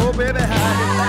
Oh, baby, how you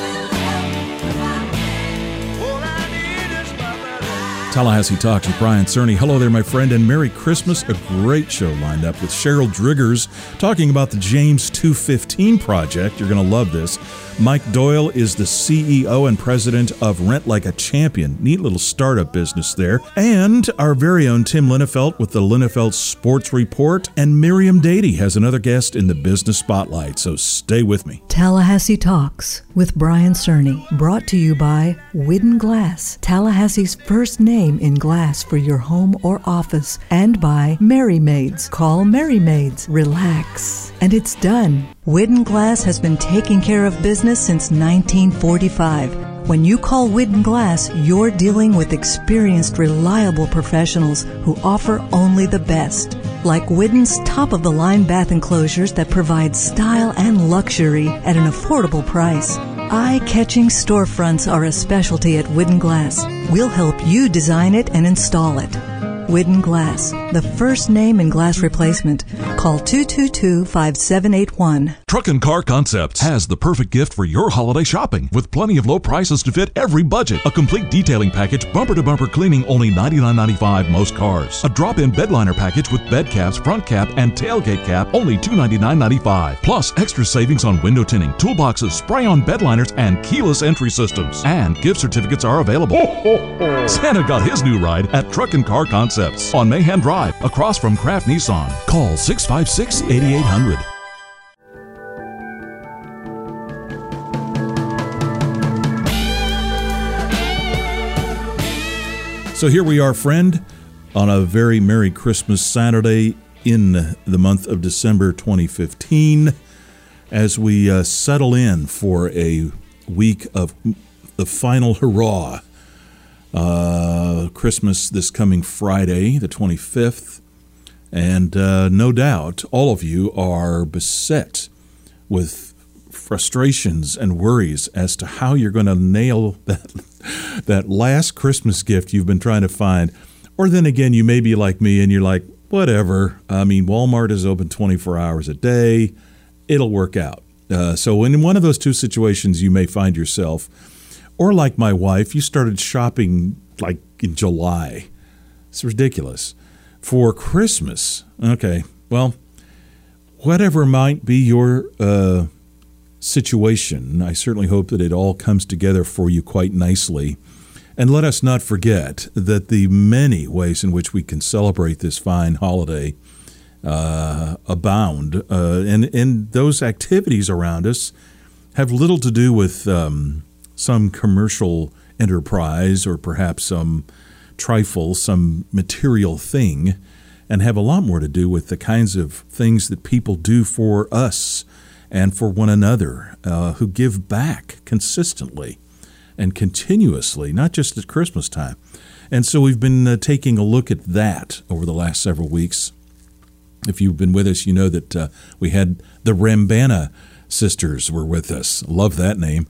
all I need is my love. Tallahassee Talks with Brian Cerny. Hello there, my friend, and Merry Christmas. A great show lined up with Cheryl Driggers talking about the James 215 project. You're going to love this. Mike Doyle is the CEO and president of Rent Like a Champion. Neat little startup business there. And our very own Tim Linnefelt with the Linnefelt Sports Report. And Miriam Dady has another guest in the business spotlight, so stay with me. Tallahassee Talks with Brian Cerny, brought to you by Widden Glass, Tallahassee's first name in glass for your home or office, and by Merry Maids. Call Merry Maids. Relax. And it's done. Widden Glass has been taking care of business since 1945. When you call Widden Glass, you're dealing with experienced, reliable professionals who offer only the best. Like Widden's top-of-the-line bath enclosures that provide style and luxury at an affordable price. Eye-catching storefronts are a specialty at Widden Glass. We'll help you design it and install it. Widden Glass, the first name in glass replacement. Call 222-5781. Truck and Car Concepts has the perfect gift for your holiday shopping with plenty of low prices to fit every budget. A complete detailing package, bumper-to-bumper cleaning, only $99.95 most cars. A drop-in bed liner package with bed caps, front cap, and tailgate cap, only $299.95. Plus extra savings on window tinting, toolboxes, spray-on bed liners, and keyless entry systems. And gift certificates are available. Santa got his new ride at Truck and Car Concepts on Mahan Drive, across from Kraft Nissan. Call 656-8800. So here we are, friend, on a very Merry Christmas Saturday in the month of December 2015, as we settle in for a week of the final hurrah. Christmas this coming Friday, the 25th, and no doubt all of you are beset with frustrations and worries as to how you're going to nail that last Christmas gift you've been trying to find. Or then again, you may be like me and you're like, whatever. I mean, Walmart is open 24 hours a day. It'll work out. So in one of those two situations, you may find yourself. Or like my wife, you started shopping like in July. It's ridiculous. For Christmas. Okay, well, whatever might be your situation, I certainly hope that it all comes together for you quite nicely. And let us not forget that the many ways in which we can celebrate this fine holiday abound. And those activities around us have little to do with some commercial enterprise or perhaps some trifle, some material thing, and have a lot more to do with the kinds of things that people do for us and for one another, who give back consistently and continuously, not just at Christmas time. And so we've been taking a look at that over the last several weeks. If you've been with us, you know that we had the Rambana sisters were with us. Love that name.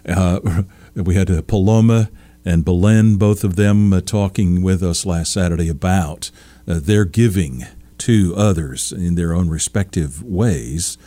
We had Paloma and Belen, both of them talking with us last Saturday about their giving to others in their own respective ways.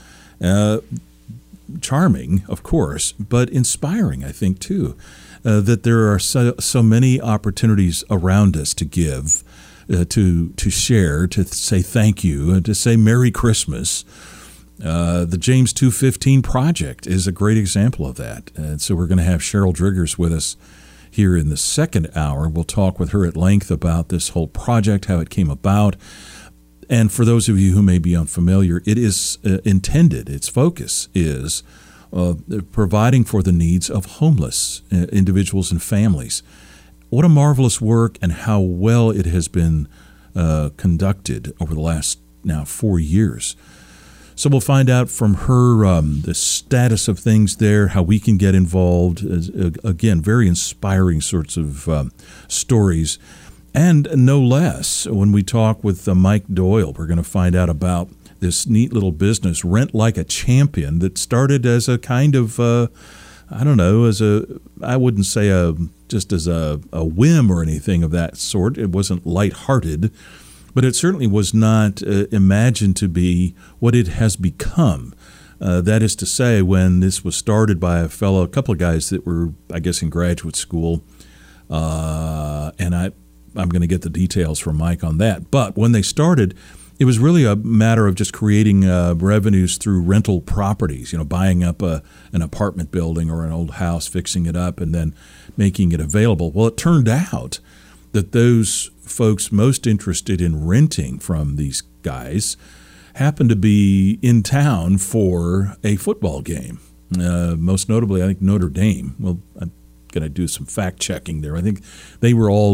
Charming, of course, but inspiring, I think, too, that there are so many opportunities around us to give, to share, to say thank you, and to say Merry Christmas. The James 215 project is a great example of that. And so we're going to have Cheryl Driggers with us here in the second hour. We'll talk with her at length about this whole project, how it came about. And for those of you who may be unfamiliar, it is intended, its focus is providing for the needs of homeless individuals and families. What a marvelous work, and how well it has been conducted over the last now 4 years. So we'll find out from her the status of things there, how we can get involved. Again, very inspiring sorts of stories. And no less, when we talk with Mike Doyle, we're going to find out about this neat little business, Rent Like a Champion, that started as a kind of, I wouldn't say just as a whim or anything of that sort. It wasn't lighthearted, but it certainly was not imagined to be what it has become, That is to say, when this was started by a couple of guys that were, I guess, in graduate school, and I'm going to get the details from Mike on that. But when they started, it was really a matter of just creating revenues through rental properties, buying up an apartment building or an old house, fixing it up, and then making it available. Well, it turned out that those folks most interested in renting from these guys happened to be in town for a football game. Most notably, I think Notre Dame. Well, I'm going to do some fact checking there. I think they were all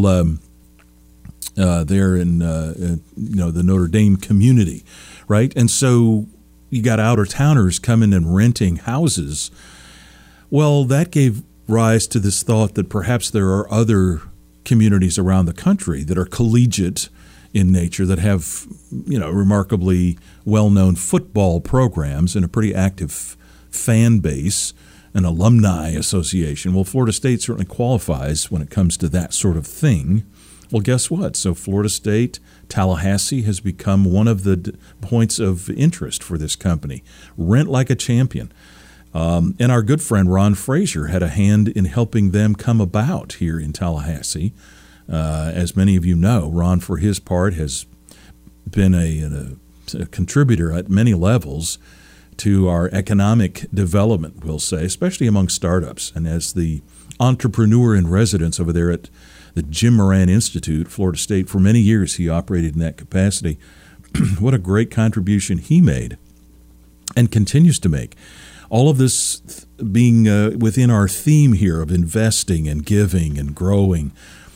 there in the Notre Dame community, right? And so you got outer towners coming and renting houses. Well, that gave rise to this thought that perhaps there are other communities around the country that are collegiate in nature, that have remarkably well-known football programs and a pretty active fan base, an alumni association. Well, Florida State certainly qualifies when it comes to that sort of thing. Well, guess what? So Florida State, Tallahassee has become one of the points of interest for this company. Rent like a champion. And our good friend Ron Frazier had a hand in helping them come about here in Tallahassee. As many of you know, Ron, for his part, has been a contributor at many levels to our economic development, we'll say, especially among startups. And as the entrepreneur in residence over there at the Jim Moran Institute, Florida State, for many years he operated in that capacity. What a great contribution he made and continues to make. All of this being within our theme here of investing and giving and growing.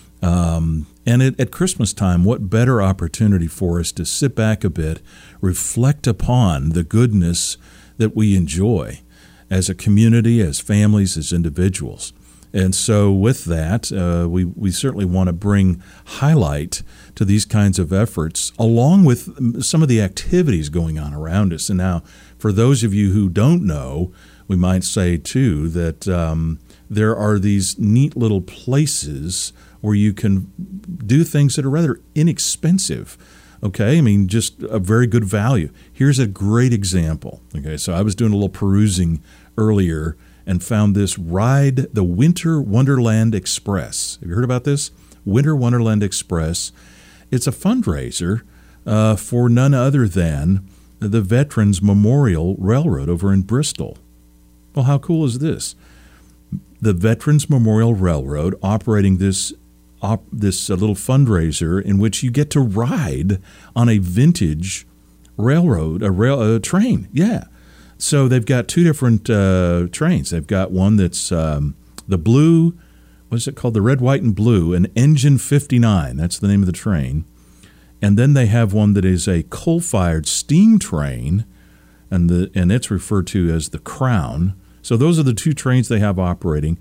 And at Christmas time, what better opportunity for us to sit back a bit, reflect upon the goodness that we enjoy as a community, as families, as individuals. And so with that, we certainly want to bring highlight to these kinds of efforts, along with some of the activities going on around us. And now, for those of you who don't know, we might say, too, that there are these neat little places where you can do things that are rather inexpensive. Okay, I mean, just a very good value. Here's a great example. Okay, so I was doing a little perusing earlier and found this Ride the Winter Wonderland Express. Have you heard about this? Winter Wonderland Express. It's a fundraiser for none other than the Veterans Memorial Railroad over in Bristol. Well, how cool is this? The Veterans Memorial Railroad operating this little fundraiser in which you get to ride on a vintage railroad, a train. Yeah. So they've got two different trains. They've got one that's the blue, what is it called? The red, white, and blue, an Engine 59. That's the name of the train. And then they have one that is a coal-fired steam train, and it's referred to as the Crown. So those are the two trains they have operating.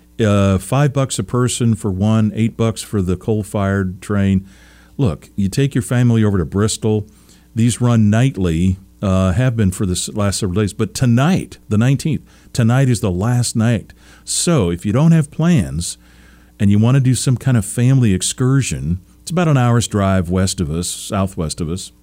$5 a person for one, $8 for the coal-fired train. Look, you take your family over to Bristol. These run nightly, have been for the last several days. But tonight, the 19th, tonight is the last night. So if you don't have plans and you want to do some kind of family excursion, it's about an hour's drive west of us, southwest of us.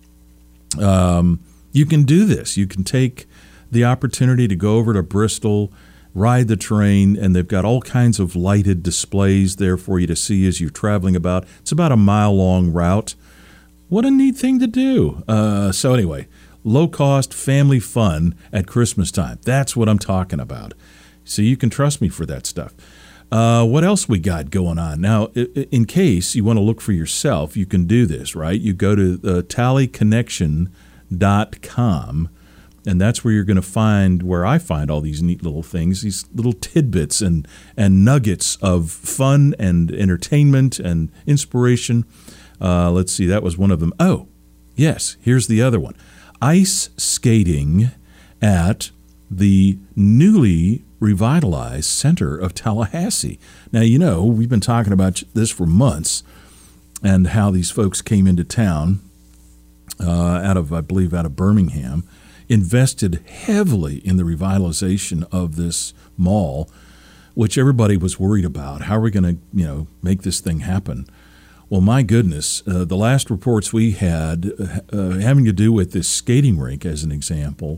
You can do this. You can take the opportunity to go over to Bristol, ride the train, and they've got all kinds of lighted displays there for you to see as you're traveling about. It's about a mile-long route. What a neat thing to do. So anyway, low-cost family fun at Christmas time. That's what I'm talking about. So you can trust me for that stuff. What else we got going on? Now, in case you want to look for yourself, you can do this, right? You go to tallyconnection.com, and that's where you're going to find, where I find all these neat little things, these little tidbits and nuggets of fun and entertainment and inspiration. Let's see, that was one of them. Oh, yes, here's the other one. Ice skating at the newly revitalized center of Tallahassee. Now, you know, we've been talking about this for months and how these folks came into town out of Birmingham, invested heavily in the revitalization of this mall, which everybody was worried about. How are we going to, make this thing happen? Well, my goodness, the last reports we had having to do with this skating rink, as an example,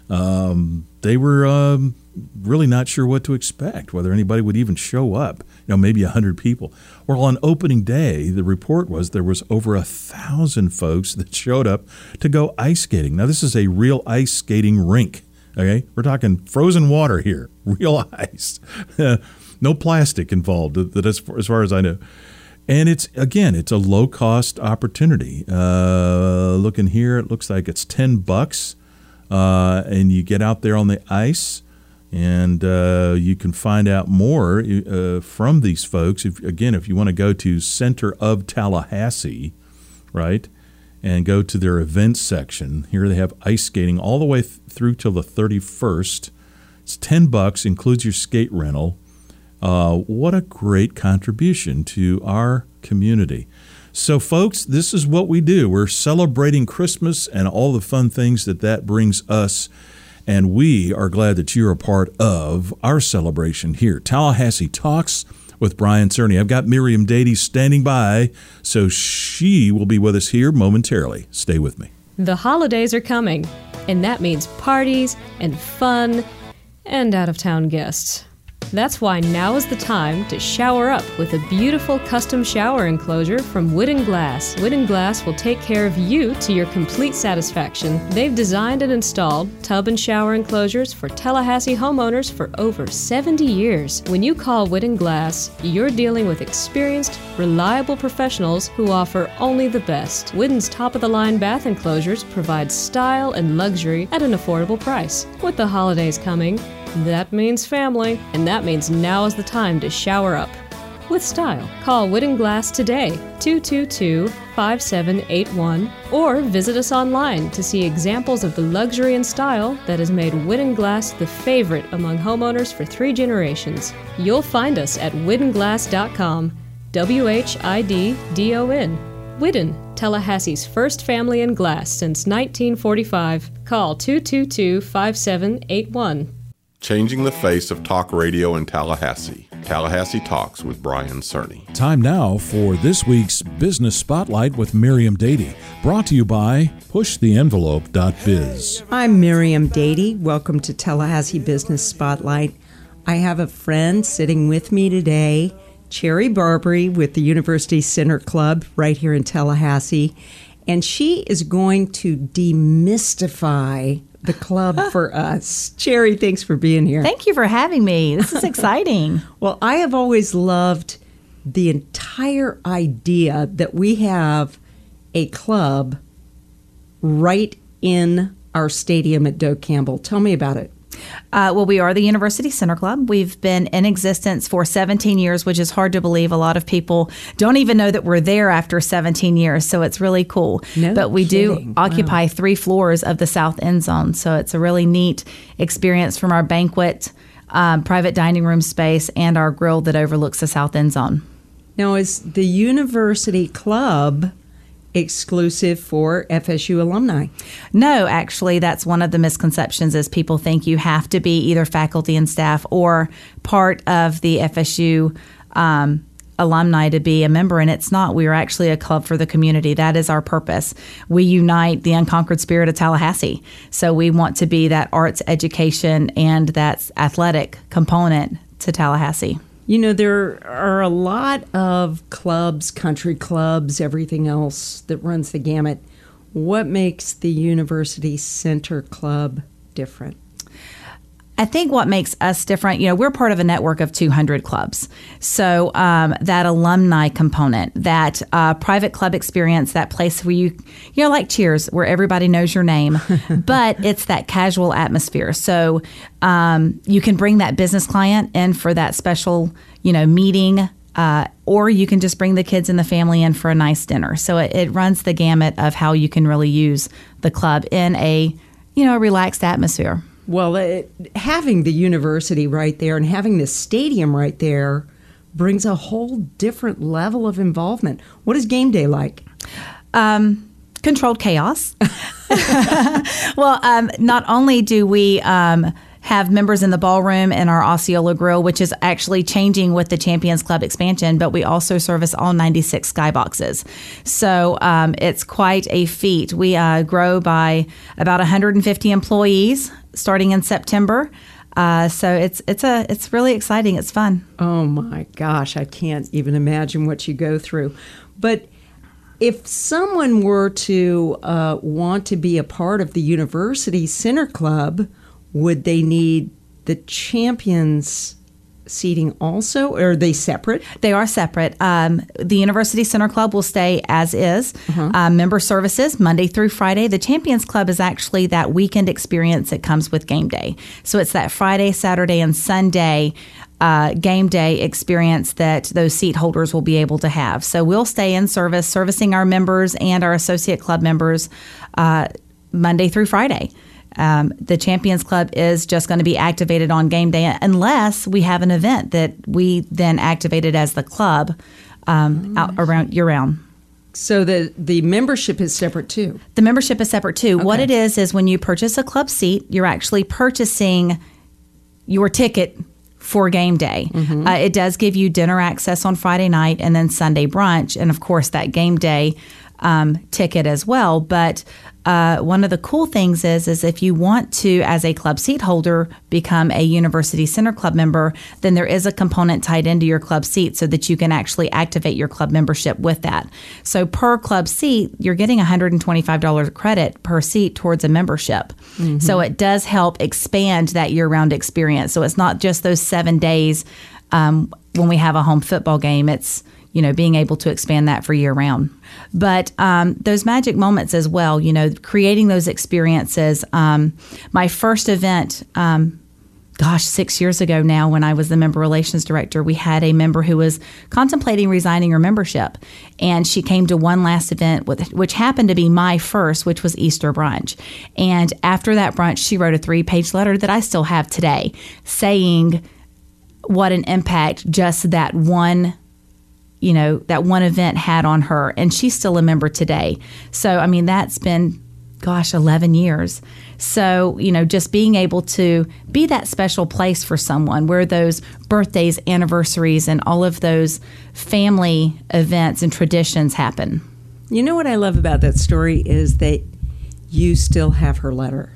They were really not sure what to expect, whether anybody would even show up, maybe 100 people. Well, on opening day, the report was there was over 1,000 folks that showed up to go ice skating. Now, this is a real ice skating rink, okay? We're talking frozen water here, real ice. No plastic involved, as far as I know. And it's a low-cost opportunity. Looking here, it looks like it's $10, and you get out there on the ice. And you can find out more from these folks. If you want to go to Center of Tallahassee, right, and go to their events section, here they have ice skating all the way through till the 31st. It's $10, includes your skate rental. What a great contribution to our community. So, folks, this is what we do. We're celebrating Christmas and all the fun things that brings us. And we are glad that you're a part of our celebration here. Tallahassee Talks with Brian Cerny. I've got Miriam Dady standing by, so she will be with us here momentarily. Stay with me. The holidays are coming, and that means parties and fun and out-of-town guests. That's why now is the time to shower up with a beautiful custom shower enclosure from Wooden Glass. Wooden Glass will take care of you to your complete satisfaction. They've designed and installed tub and shower enclosures for Tallahassee homeowners for over 70 years. When you call Wooden Glass, you're dealing with experienced, reliable professionals who offer only the best. Wooden's top-of-the-line bath enclosures provide style and luxury at an affordable price. With the holidays coming, that means family, and that means now is the time to shower up with style. Call Wooden Glass today, 222-5781, or visit us online to see examples of the luxury and style that has made Wooden Glass the favorite among homeowners for 3 generations. You'll find us at widdenglass.com, WHIDDON. Wooden, Tallahassee's first family in glass since 1945. Call 222-5781. Changing the face of talk radio in Tallahassee. Tallahassee Talks with Brian Cerny. Time now for this week's Business Spotlight with Miriam Dady, brought to you by PushTheEnvelope.biz. I'm Miriam Dady. Welcome to Tallahassee Business Spotlight. I have a friend sitting with me today, Cherry Barbary with the University Center Club right here in Tallahassee, and she is going to demystify the club for us. Cherry, thanks for being here. Thank you for having me. This is exciting. Well, I have always loved the entire idea that we have a club right in our stadium at Doak Campbell. Tell me about it. Well, we are the University Center Club. We've been in existence for 17 years, which is hard to believe. A lot of people don't even know that we're there after 17 years, so it's really cool. But we do occupy 3 floors of the south end zone, so it's a really neat experience from our banquet, private dining room space, and our grill that overlooks the south end zone. Now, is the University Club exclusive for FSU alumni? No, actually, that's one of the misconceptions is people think you have to be either faculty and staff or part of the FSU alumni to be a member, and it's not. We are actually a club for the community. That is our purpose. We unite the unconquered spirit of Tallahassee. So we want to be that arts education and that athletic component to Tallahassee. You know, there are a lot of clubs, country clubs, everything else that runs the gamut. What makes the University Center Club different? I think what makes us different, we're part of a network of 200 clubs. So that alumni component, that private club experience, that place where you like Cheers, where everybody knows your name, but it's that casual atmosphere. So you can bring that business client in for that special, meeting, or you can just bring the kids and the family in for a nice dinner. So it runs the gamut of how you can really use the club in a, relaxed atmosphere. Well, having the university right there and having the stadium right there brings a whole different level of involvement. What is game day like? Controlled chaos. Well, not only do we have have members in the ballroom and our Osceola Grill, which is actually changing with the Champions Club expansion, but we also service all 96 skyboxes. So it's quite a feat. We grow by about 150 employees starting in September. So it's really exciting. It's fun. Oh my gosh, I can't even imagine what you go through. But if someone were to want to be a part of the University Center Club, would they need the Champions seating also, or are they separate? They are separate. The University Center Club will stay as is. Member services, Monday through Friday. The Champions Club is actually that weekend experience that comes with game day. So it's that Friday, Saturday, and Sunday game day experience that those seat holders will be able to have. So we'll stay in service, servicing our members and our associate club members Monday through Friday. The Champions Club is just going to be activated on game day unless we have an event that we then activated as the club out around year-round. So the membership is separate too? The membership is separate too. Okay. What it is when you purchase a club seat, you're actually purchasing your ticket for game day. It does give you dinner access on Friday night and then Sunday brunch, and of course that game day ticket as well. But one of the cool things is if you want to, as a club seat holder, become a University Center Club member, then there is a component tied into your club seat so that you can actually activate your club membership with that. So per club seat, you're getting $125 credit per seat towards a membership. So it does help expand that year-round experience. So it's not just those 7 days when we have a home football game. It's being able to expand that for year round. But those magic moments as well, creating those experiences. My first event, 6 years ago now, when I was the member relations director, we had a member who was contemplating resigning her membership. And she came to one last event, which happened to be my first, which was Easter brunch. And after that brunch, she wrote a 3-page letter that I still have today saying what an impact just that one event had on her, and she's still a member today. So, I mean, that's been, 11 years. So, just being able to be that special place for someone where those birthdays, anniversaries, and all of those family events and traditions happen. You know what I love about that story is that you still have her letter.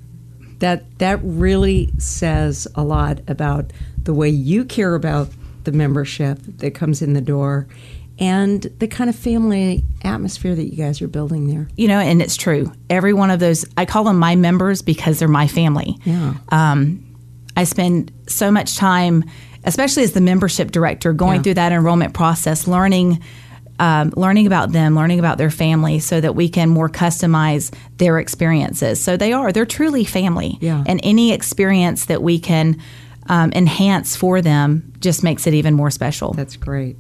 That really says a lot about the way you care about the membership that comes in the door and the kind of family atmosphere that you guys are building there. And it's true. Every one of those, I call them my members because they're my family. Yeah. I spend so much time, especially as the membership director, going through that enrollment process, learning about them, learning about their family so that we can more customize their experiences. So they're truly family. Yeah. And any experience that we can enhance for them just makes it even more special. That's great.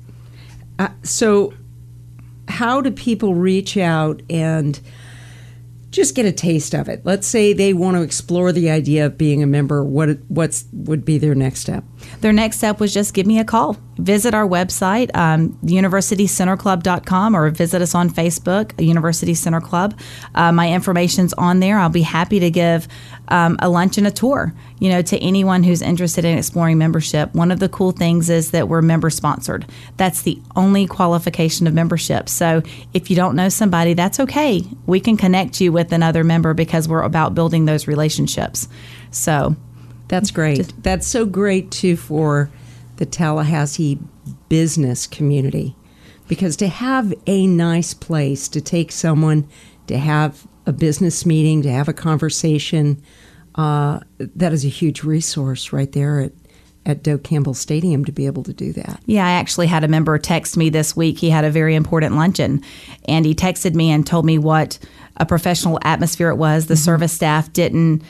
So how do people reach out and just get a taste of it? Let's say they want to explore the idea of being a member. What would be their next step? Their next step was just give me a call. Visit our website, universitycenterclub.com, or visit us on Facebook, University Center Club. My information's on there. I'll be happy to give a lunch and a tour, to anyone who's interested in exploring membership. One of the cool things is that we're member sponsored. That's the only qualification of membership. So if you don't know somebody, that's okay. We can connect you with another member because we're about building those relationships. So that's great. That's so great too for the Tallahassee business community, because to have a nice place to take someone to have a business meeting, to have a conversation, that is a huge resource right there at Doak Campbell Stadium to be able to do that. Yeah, I actually had a member text me this week. He had a very important luncheon, and he texted me and told me what a professional atmosphere it was. The service staff didn't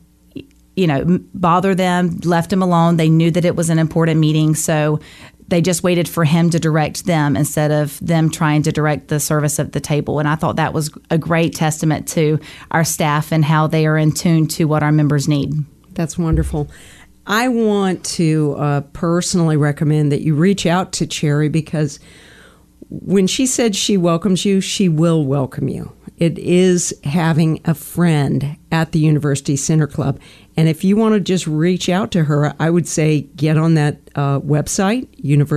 bother them, left them alone. They knew that it was an important meeting, so they just waited for him to direct them instead of them trying to direct the service of the table. And I thought that was a great testament to our staff and how they are in tune to what our members need. That's wonderful. I want to personally recommend that you reach out to Cherry, because when she said she welcomes you, she will welcome you. it is having a friend at the University Center Club. And if you want to just reach out to her, I would say get on that website,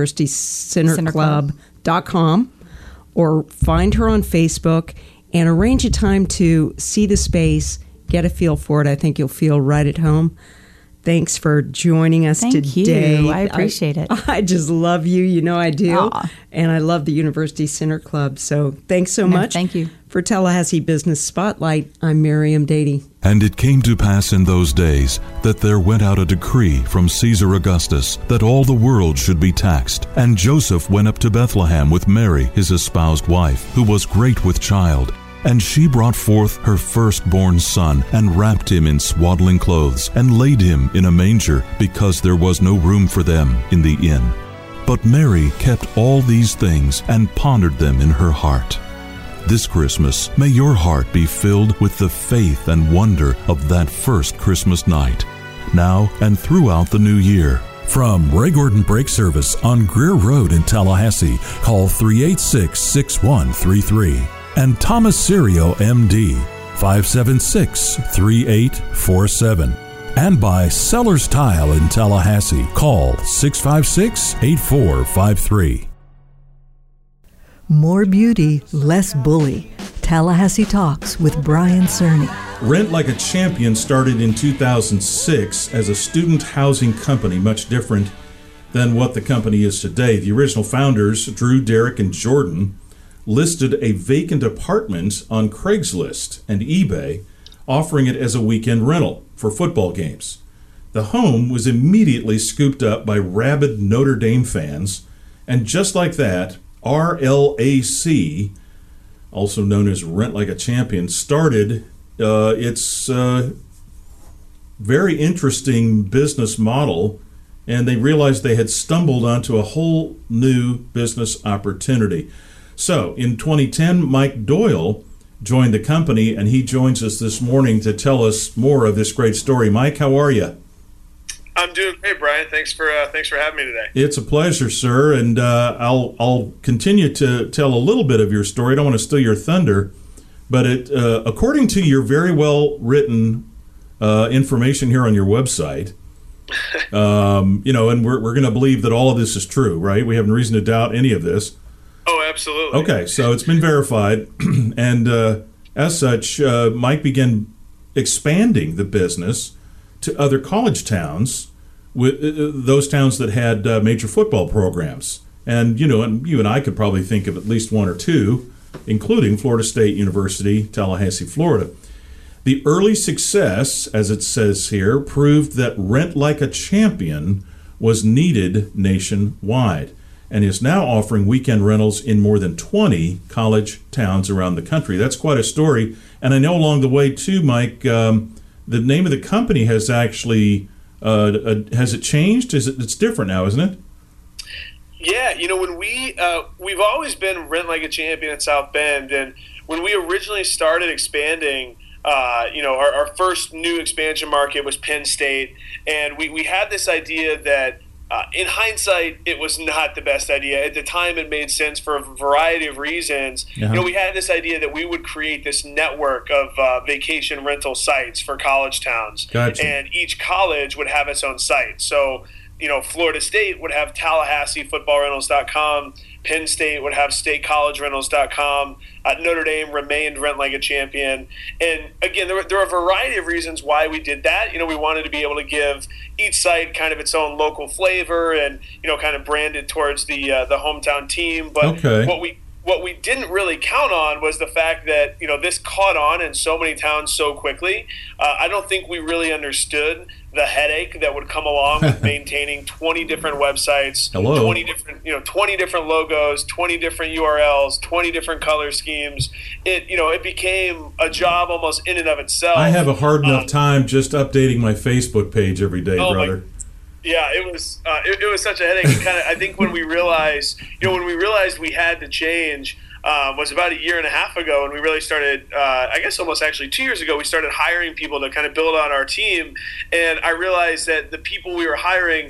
universitycenterclub.com, or find her on Facebook and arrange a time to see the space, get a feel for it. I think you'll feel right at home. Thanks for joining us today. Thank you. I appreciate it. I just love you. You know I do. Aw. And I love the University Center Club. So thanks so much. Thank you. For Tallahassee Business Spotlight, I'm Miriam Dady. And it came to pass in those days that there went out a decree from Caesar Augustus that all the world should be taxed. And Joseph went up to Bethlehem with Mary, his espoused wife, who was great with child. And she brought forth her firstborn son, and wrapped him in swaddling clothes, and laid him in a manger, because there was no room for them in the inn. But Mary kept all these things, and pondered them in her heart. This Christmas, may your heart be filled with the faith and wonder of that first Christmas night, now and throughout the new year. From Ray Gordon Brake Service on Greer Road in Tallahassee, call 386-6133. And Thomas Serio, MD, 576-3847. And by Sellers Tile in Tallahassee, call 656-8453. More beauty, less bully. Tallahassee Talks with Brian Cerny. Rent Like a Champion started in 2006 as a student housing company, much different than what the company is today. The original founders, Drew, Derek, and Jordan, listed a vacant apartment on Craigslist and eBay, offering it as a weekend rental for football games. The home was immediately scooped up by rabid Notre Dame fans, and just like that, RLAC, also known as Rent Like a Champion, started its very interesting business model, and they realized they had stumbled onto a whole new business opportunity. So, in 2010, Mike Doyle joined the company, and he joins us this morning to tell us more of this great story. Mike, how are you? I'm doing great, Brian. Thanks for having me today. It's a pleasure, sir, and I'll continue to tell a little bit of your story. I don't want to steal your thunder, but according to your very well written information here on your website, and we're going to believe that all of this is true, right? We have no reason to doubt any of this. Oh, absolutely. Okay, so it's been verified, and as such, Mike began expanding the business to other college towns, with those towns that had major football programs. And you and I could probably think of at least one or two, including Florida State University, Tallahassee, Florida. The early success, as it says here, proved that Rent Like a Champion was needed nationwide, and is now offering weekend rentals in more than 20 college towns around the country. That's quite a story. And I know along the way, too, Mike, the name of the company has actually, has it changed? It's different now, isn't it? Yeah, when we've always been Rent Like a Champion in South Bend, and when we originally started expanding, our first new expansion market was Penn State, and we had this idea that in hindsight, it was not the best idea. At the time, it made sense for a variety of reasons. Uh-huh. We had this idea that we would create this network of vacation rental sites for college towns. Gotcha. And each college would have its own site. So, Florida State would have TallahasseeFootballRentals.com. Penn State would have StateCollegeRentals.com. Notre Dame remained Rent Like a Champion. And again, there are a variety of reasons why we did that. We wanted to be able to give each site kind of its own local flavor and, kind of branded towards the hometown team. But okay. What we didn't really count on was the fact that, this caught on in so many towns so quickly. I don't think we really understood the headache that would come along with maintaining 20 different websites, 20 different logos, 20 different URLs, 20 different color schemes. It became a job almost in and of itself. I have a hard enough time just updating my Facebook page every day, brother. Yeah, it was such a headache. I think when we realized we had to change was about a year and a half ago, and we really started, I guess almost actually 2 years ago, we started hiring people to kind of build on our team. And I realized that the people we were hiring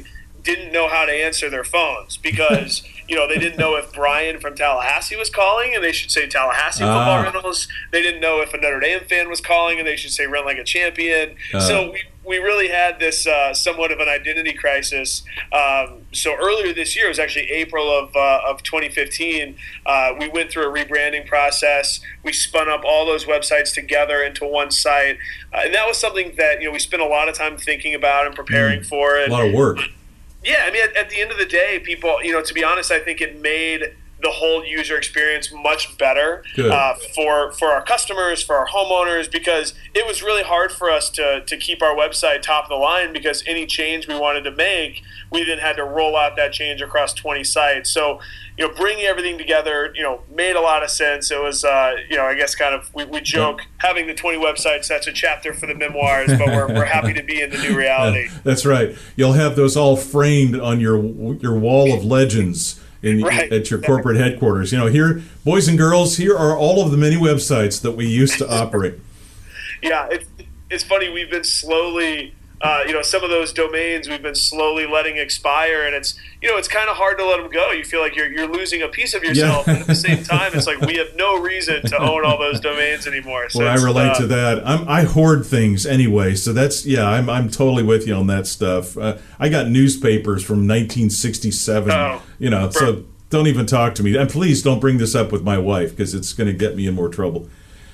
didn't know how to answer their phones because they didn't know if Brian from Tallahassee was calling and they should say Tallahassee Football Rentals. They didn't know if a Notre Dame fan was calling and they should say Rent Like a Champion. So we really had this somewhat of an identity crisis. So earlier this year, it was actually April of 2015, we went through a rebranding process. We spun up all those websites together into one site. And that was something that we spent a lot of time thinking about and preparing for. And a lot of work. Yeah, I mean, at the end of the day, people, to be honest, I think it made the whole user experience much better for our customers, for our homeowners, because it was really hard for us to keep our website top of the line because any change we wanted to make, we then had to roll out that change across 20 sites. So, bringing everything together, made a lot of sense. It was, I guess kind of, we joke, having the 20 websites, that's a chapter for the memoirs, but we're happy to be in the new reality. That's right. You'll have those all framed on your wall of legends at your corporate headquarters. Here, boys and girls, here are all of the many websites that we used to operate. Yeah, it's funny. We've been slowly, some of those domains we've been slowly letting expire, and it's kind of hard to let them go. You feel like you're losing a piece of yourself, and at the same time, it's like we have no reason to own all those domains anymore. So I relate to that. I hoard things anyway, so that's I'm totally with you on that stuff. I got newspapers from 1967. So don't even talk to me, and please don't bring this up with my wife because it's going to get me in more trouble.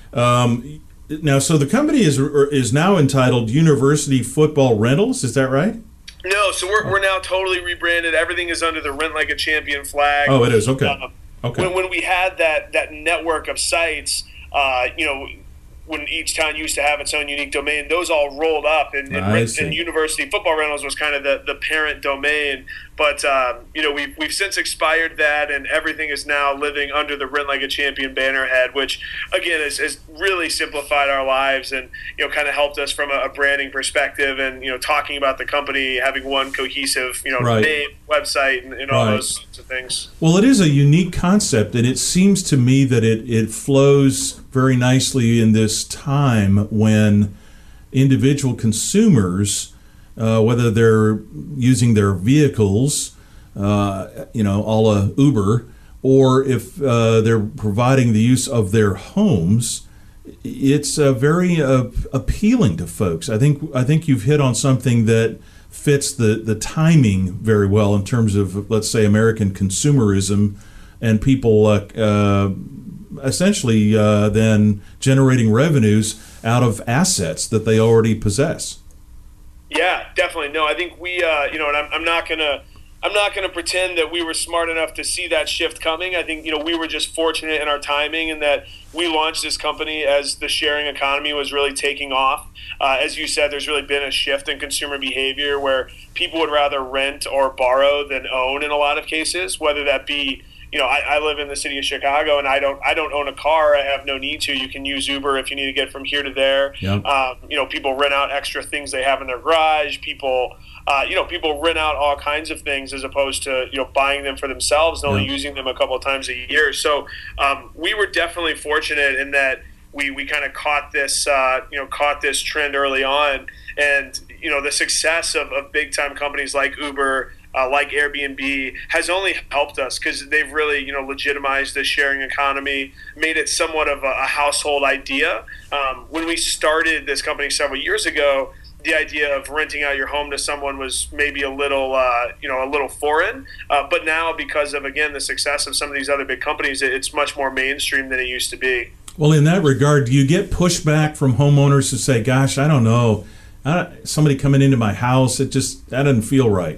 Now, so the company is now entitled University Football Rentals. Is that right? No, so we're now totally rebranded. Everything is under the Rent Like a Champion flag. Oh, it is. Okay. When we had that network of sites, when each town used to have its own unique domain, those all rolled up, and University Football Rentals was kind of the parent domain. But we've since expired that, and everything is now living under the Rent Like a Champion banner head, which again has really simplified our lives and kind of helped us from a branding perspective, and talking about the company, having one cohesive name, website, and all those sorts of things. Well, it is a unique concept, and it seems to me that it flows very nicely in this time when individual consumers, whether they're using their vehicles, a la Uber, or if they're providing the use of their homes, it's very appealing to folks. I think you've hit on something that fits the timing very well in terms of, let's say, American consumerism and people essentially then generating revenues out of assets that they already possess. Yeah, definitely. No, I think we, and I'm not gonna pretend that we were smart enough to see that shift coming. I think we were just fortunate in our timing in that we launched this company as the sharing economy was really taking off. As you said, there's really been a shift in consumer behavior where people would rather rent or borrow than own in a lot of cases, whether that be. I live in the city of Chicago, and I don't own a car. I have no need to. You can use Uber if you need to get from here to there. Yep. People rent out extra things they have in their garage. People rent out all kinds of things as opposed to buying them for themselves and only using them a couple of times a year. So we were definitely fortunate in that we kind of caught this trend early on, and the success of big time companies like Uber. Like Airbnb has only helped us because they've really, legitimized the sharing economy, made it somewhat of a household idea. When we started this company several years ago, the idea of renting out your home to someone was maybe a little foreign. But now, because of, again, the success of some of these other big companies, it's much more mainstream than it used to be. Well, in that regard, do you get pushback from homeowners who say, gosh, I don't know, somebody coming into my house, that doesn't feel right?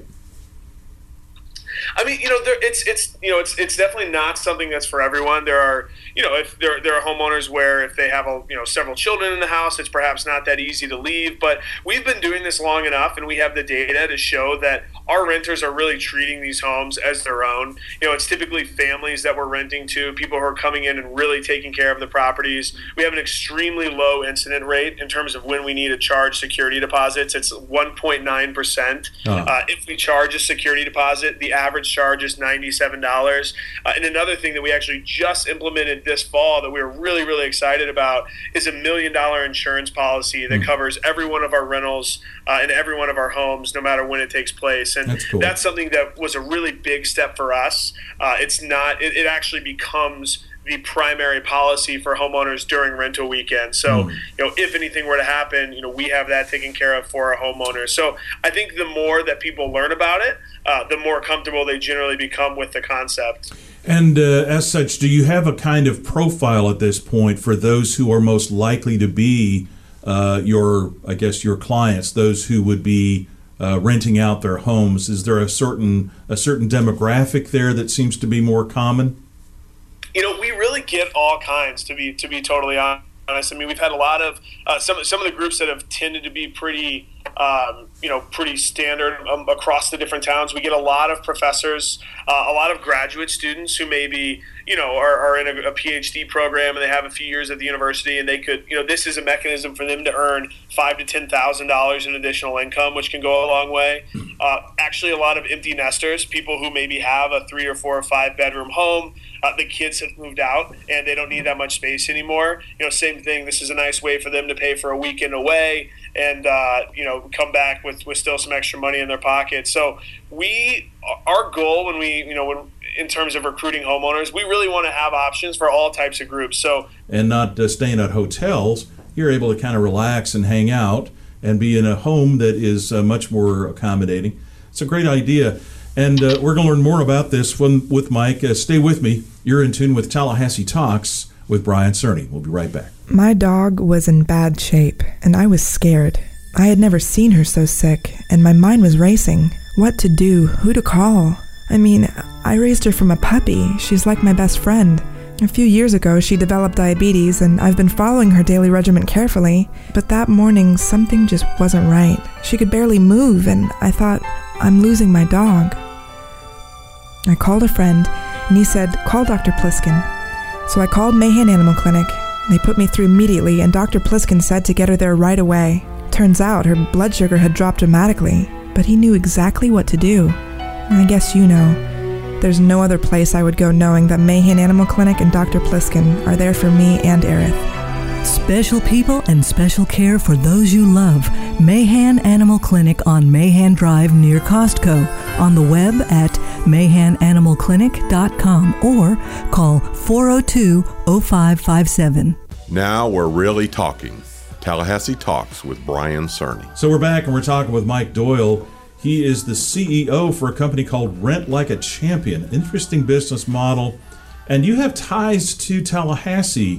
I mean, it's definitely not something that's for everyone. There are, if there are homeowners where if they have several children in the house, it's perhaps not that easy to leave. But we've been doing this long enough, and we have the data to show that our renters are really treating these homes as their own. It's typically families that we're renting to, people who are coming in and really taking care of the properties. We have an extremely low incident rate in terms of when we need to charge security deposits. It's 1.9%. If we charge a security deposit, the average insurance charge is $97. And another thing that we actually just implemented this fall that we were really, really excited about is $1 million insurance policy that covers every one of our rentals and every one of our homes, no matter when it takes place. And that's something that was a really big step for us. It actually becomes the primary policy for homeowners during rental weekend. So, if anything were to happen, we have that taken care of for our homeowners. So I think the more that people learn about it, the more comfortable they generally become with the concept. And as such, do you have a kind of profile at this point for those who are most likely to be your clients, those who would be renting out their homes? Is there a certain demographic there that seems to be more common? We really get all kinds, to be totally honest. I mean, we've had a lot of some of the groups that have tended to be pretty standard across the different towns. We get a lot of professors, a lot of graduate students who maybe are in a PhD program and they have a few years at the university, and they could this is a mechanism for them to earn $5,000 to $10,000 in additional income, which can go a long way. Actually, a lot of empty nesters, people who maybe have a 3 or 4 or 5 bedroom home. The kids have moved out and they don't need that much space anymore. Same thing. This is a nice way for them to pay for a weekend away and come back with still some extra money in their pocket. So our goal when in terms of recruiting homeowners, we really want to have options for all types of groups. So and not staying at hotels, you're able to kind of relax and hang out and be in a home that is much more accommodating. It's a great idea. And we're going to learn more about this with Mike. Stay with me. You're in tune with Tallahassee Talks with Brian Cerny. We'll be right back. My dog was in bad shape, and I was scared. I had never seen her so sick, and my mind was racing. What to do? Who to call? I mean, I raised her from a puppy. She's like my best friend. A few years ago, she developed diabetes, and I've been following her daily regimen carefully. But that morning, something just wasn't right. She could barely move, and I thought, I'm losing my dog. I called a friend, and he said, call Dr. Pliskin. So I called Mahan Animal Clinic. They put me through immediately, and Dr. Pliskin said to get her there right away. Turns out her blood sugar had dropped dramatically, but he knew exactly what to do. I guess you know. There's no other place I would go knowing that Mahan Animal Clinic and Dr. Pliskin are there for me and Aerith. Special people and special care for those you love. Mahan Animal Clinic on Mahan Drive near Costco. On the web at mahananimalclinic.com or call 402-0557. Now we're really talking. Tallahassee Talks with Brian Cerny. So we're back and we're talking with Mike Doyle. He is the CEO for a company called Rent Like a Champion. Interesting business model. And you have ties to Tallahassee.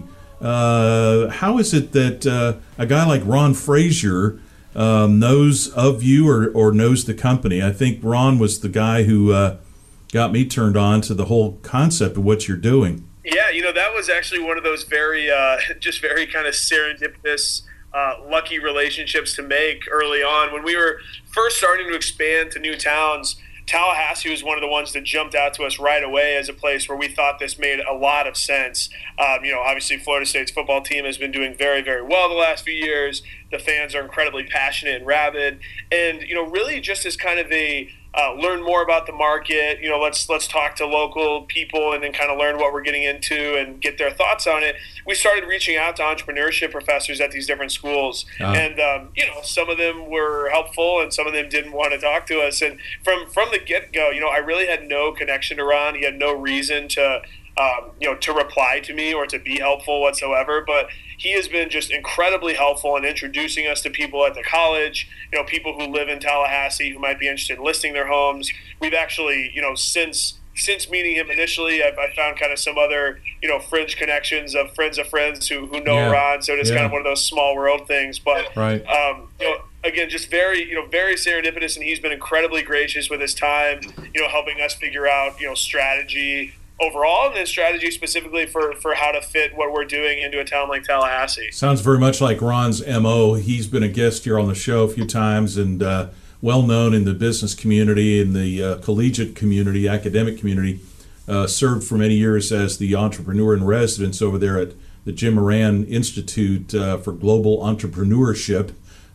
How is it that a guy like Ron Frazier knows of you or knows the company? I think Ron was the guy who got me turned on to the whole concept of what you're doing. Yeah, that was actually one of those very kind of serendipitous, lucky relationships to make early on. When we were first starting to expand to new towns, Tallahassee was one of the ones that jumped out to us right away as a place where we thought this made a lot of sense. Obviously Florida State's football team has been doing very, very well the last few years. The fans are incredibly passionate and rabid. And, really just as kind of a learn more about the market, let's talk to local people and then kind of learn what we're getting into and get their thoughts on it. We started reaching out to entrepreneurship professors at these different schools. And, some of them were helpful and some of them didn't want to talk to us. And from the get-go, I really had no connection to Ron. He had no reason to reply to me or to be helpful whatsoever. But he has been just incredibly helpful in introducing us to people at the college, people who live in Tallahassee who might be interested in listing their homes. We've actually, since meeting him initially, I found kind of some other, fringe connections of friends who know Ron. So it's kind of one of those small world things. But, again, just very, very serendipitous. And he's been incredibly gracious with his time, helping us figure out, strategy overall, and then strategy specifically for how to fit what we're doing into a town like Tallahassee. Sounds very much like Ron's MO. He's been a guest here on the show a few times and well known in the business community, in the collegiate community, academic community. Served for many years as the entrepreneur in residence over there at the Jim Moran Institute for Global Entrepreneurship.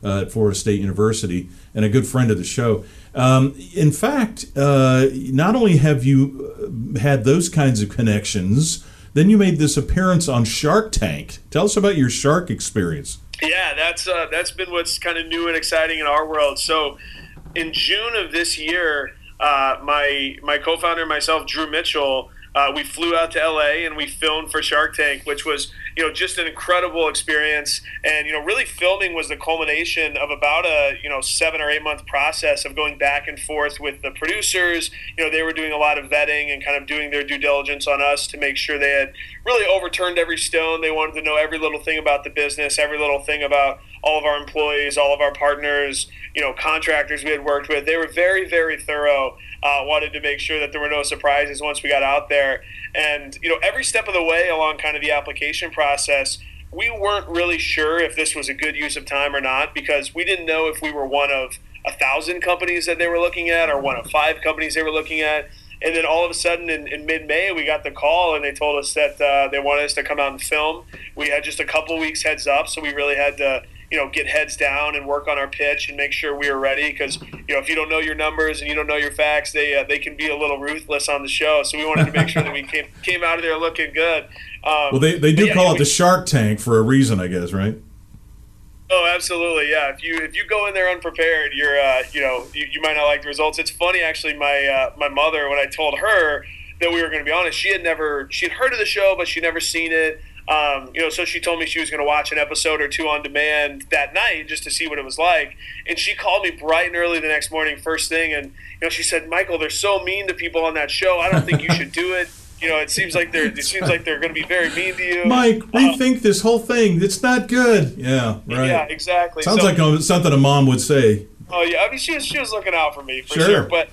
at Florida State University and a good friend of the show. In fact, not only have you had those kinds of connections, then you made this appearance on Shark Tank. Tell us about your shark experience. Yeah, that's been what's kind of new and exciting in our world. So in June of this year, my co-founder and myself, Drew Mitchell, we flew out to LA and we filmed for Shark Tank, which was, just an incredible experience. And, really filming was the culmination of about a, 7 or 8 month process of going back and forth with the producers. They were doing a lot of vetting and kind of doing their due diligence on us to make sure they had really overturned every stone. They wanted to know every little thing about the business, every little thing about all of our employees, all of our partners, contractors we had worked with. They were very, very thorough, wanted to make sure that there were no surprises once we got out there. And, every step of the way along kind of the application process, we weren't really sure if this was a good use of time or not, because we didn't know if we were one of 1,000 companies that they were looking at or one of 5 companies they were looking at. And then all of a sudden in mid-May, we got the call and they told us that they wanted us to come out and film. We had just a couple weeks heads up, so we really had to get heads down and work on our pitch and make sure we were ready, because if you don't know your numbers and you don't know your facts, they can be a little ruthless on the show. So we wanted to make sure that we came out of there looking good. Well, they do call it the Shark Tank for a reason, I guess, right? Oh, absolutely, yeah. If you go in there unprepared, you're you might not like the results. It's funny, actually. My mother, when I told her that we were going to be on it, she had heard of the show, but she'd never seen it. So she told me she was going to watch an episode or two on demand that night just to see what it was like. And she called me bright and early the next morning, first thing, and she said, "Michael, they're so mean to people on that show. I don't think you should do it. It seems like they're going to be very mean to you. Mike, rethink this whole thing. It's not good." Yeah, right. Yeah, exactly. Sounds like something a mom would say. Oh yeah, I mean she was looking out for me for sure. But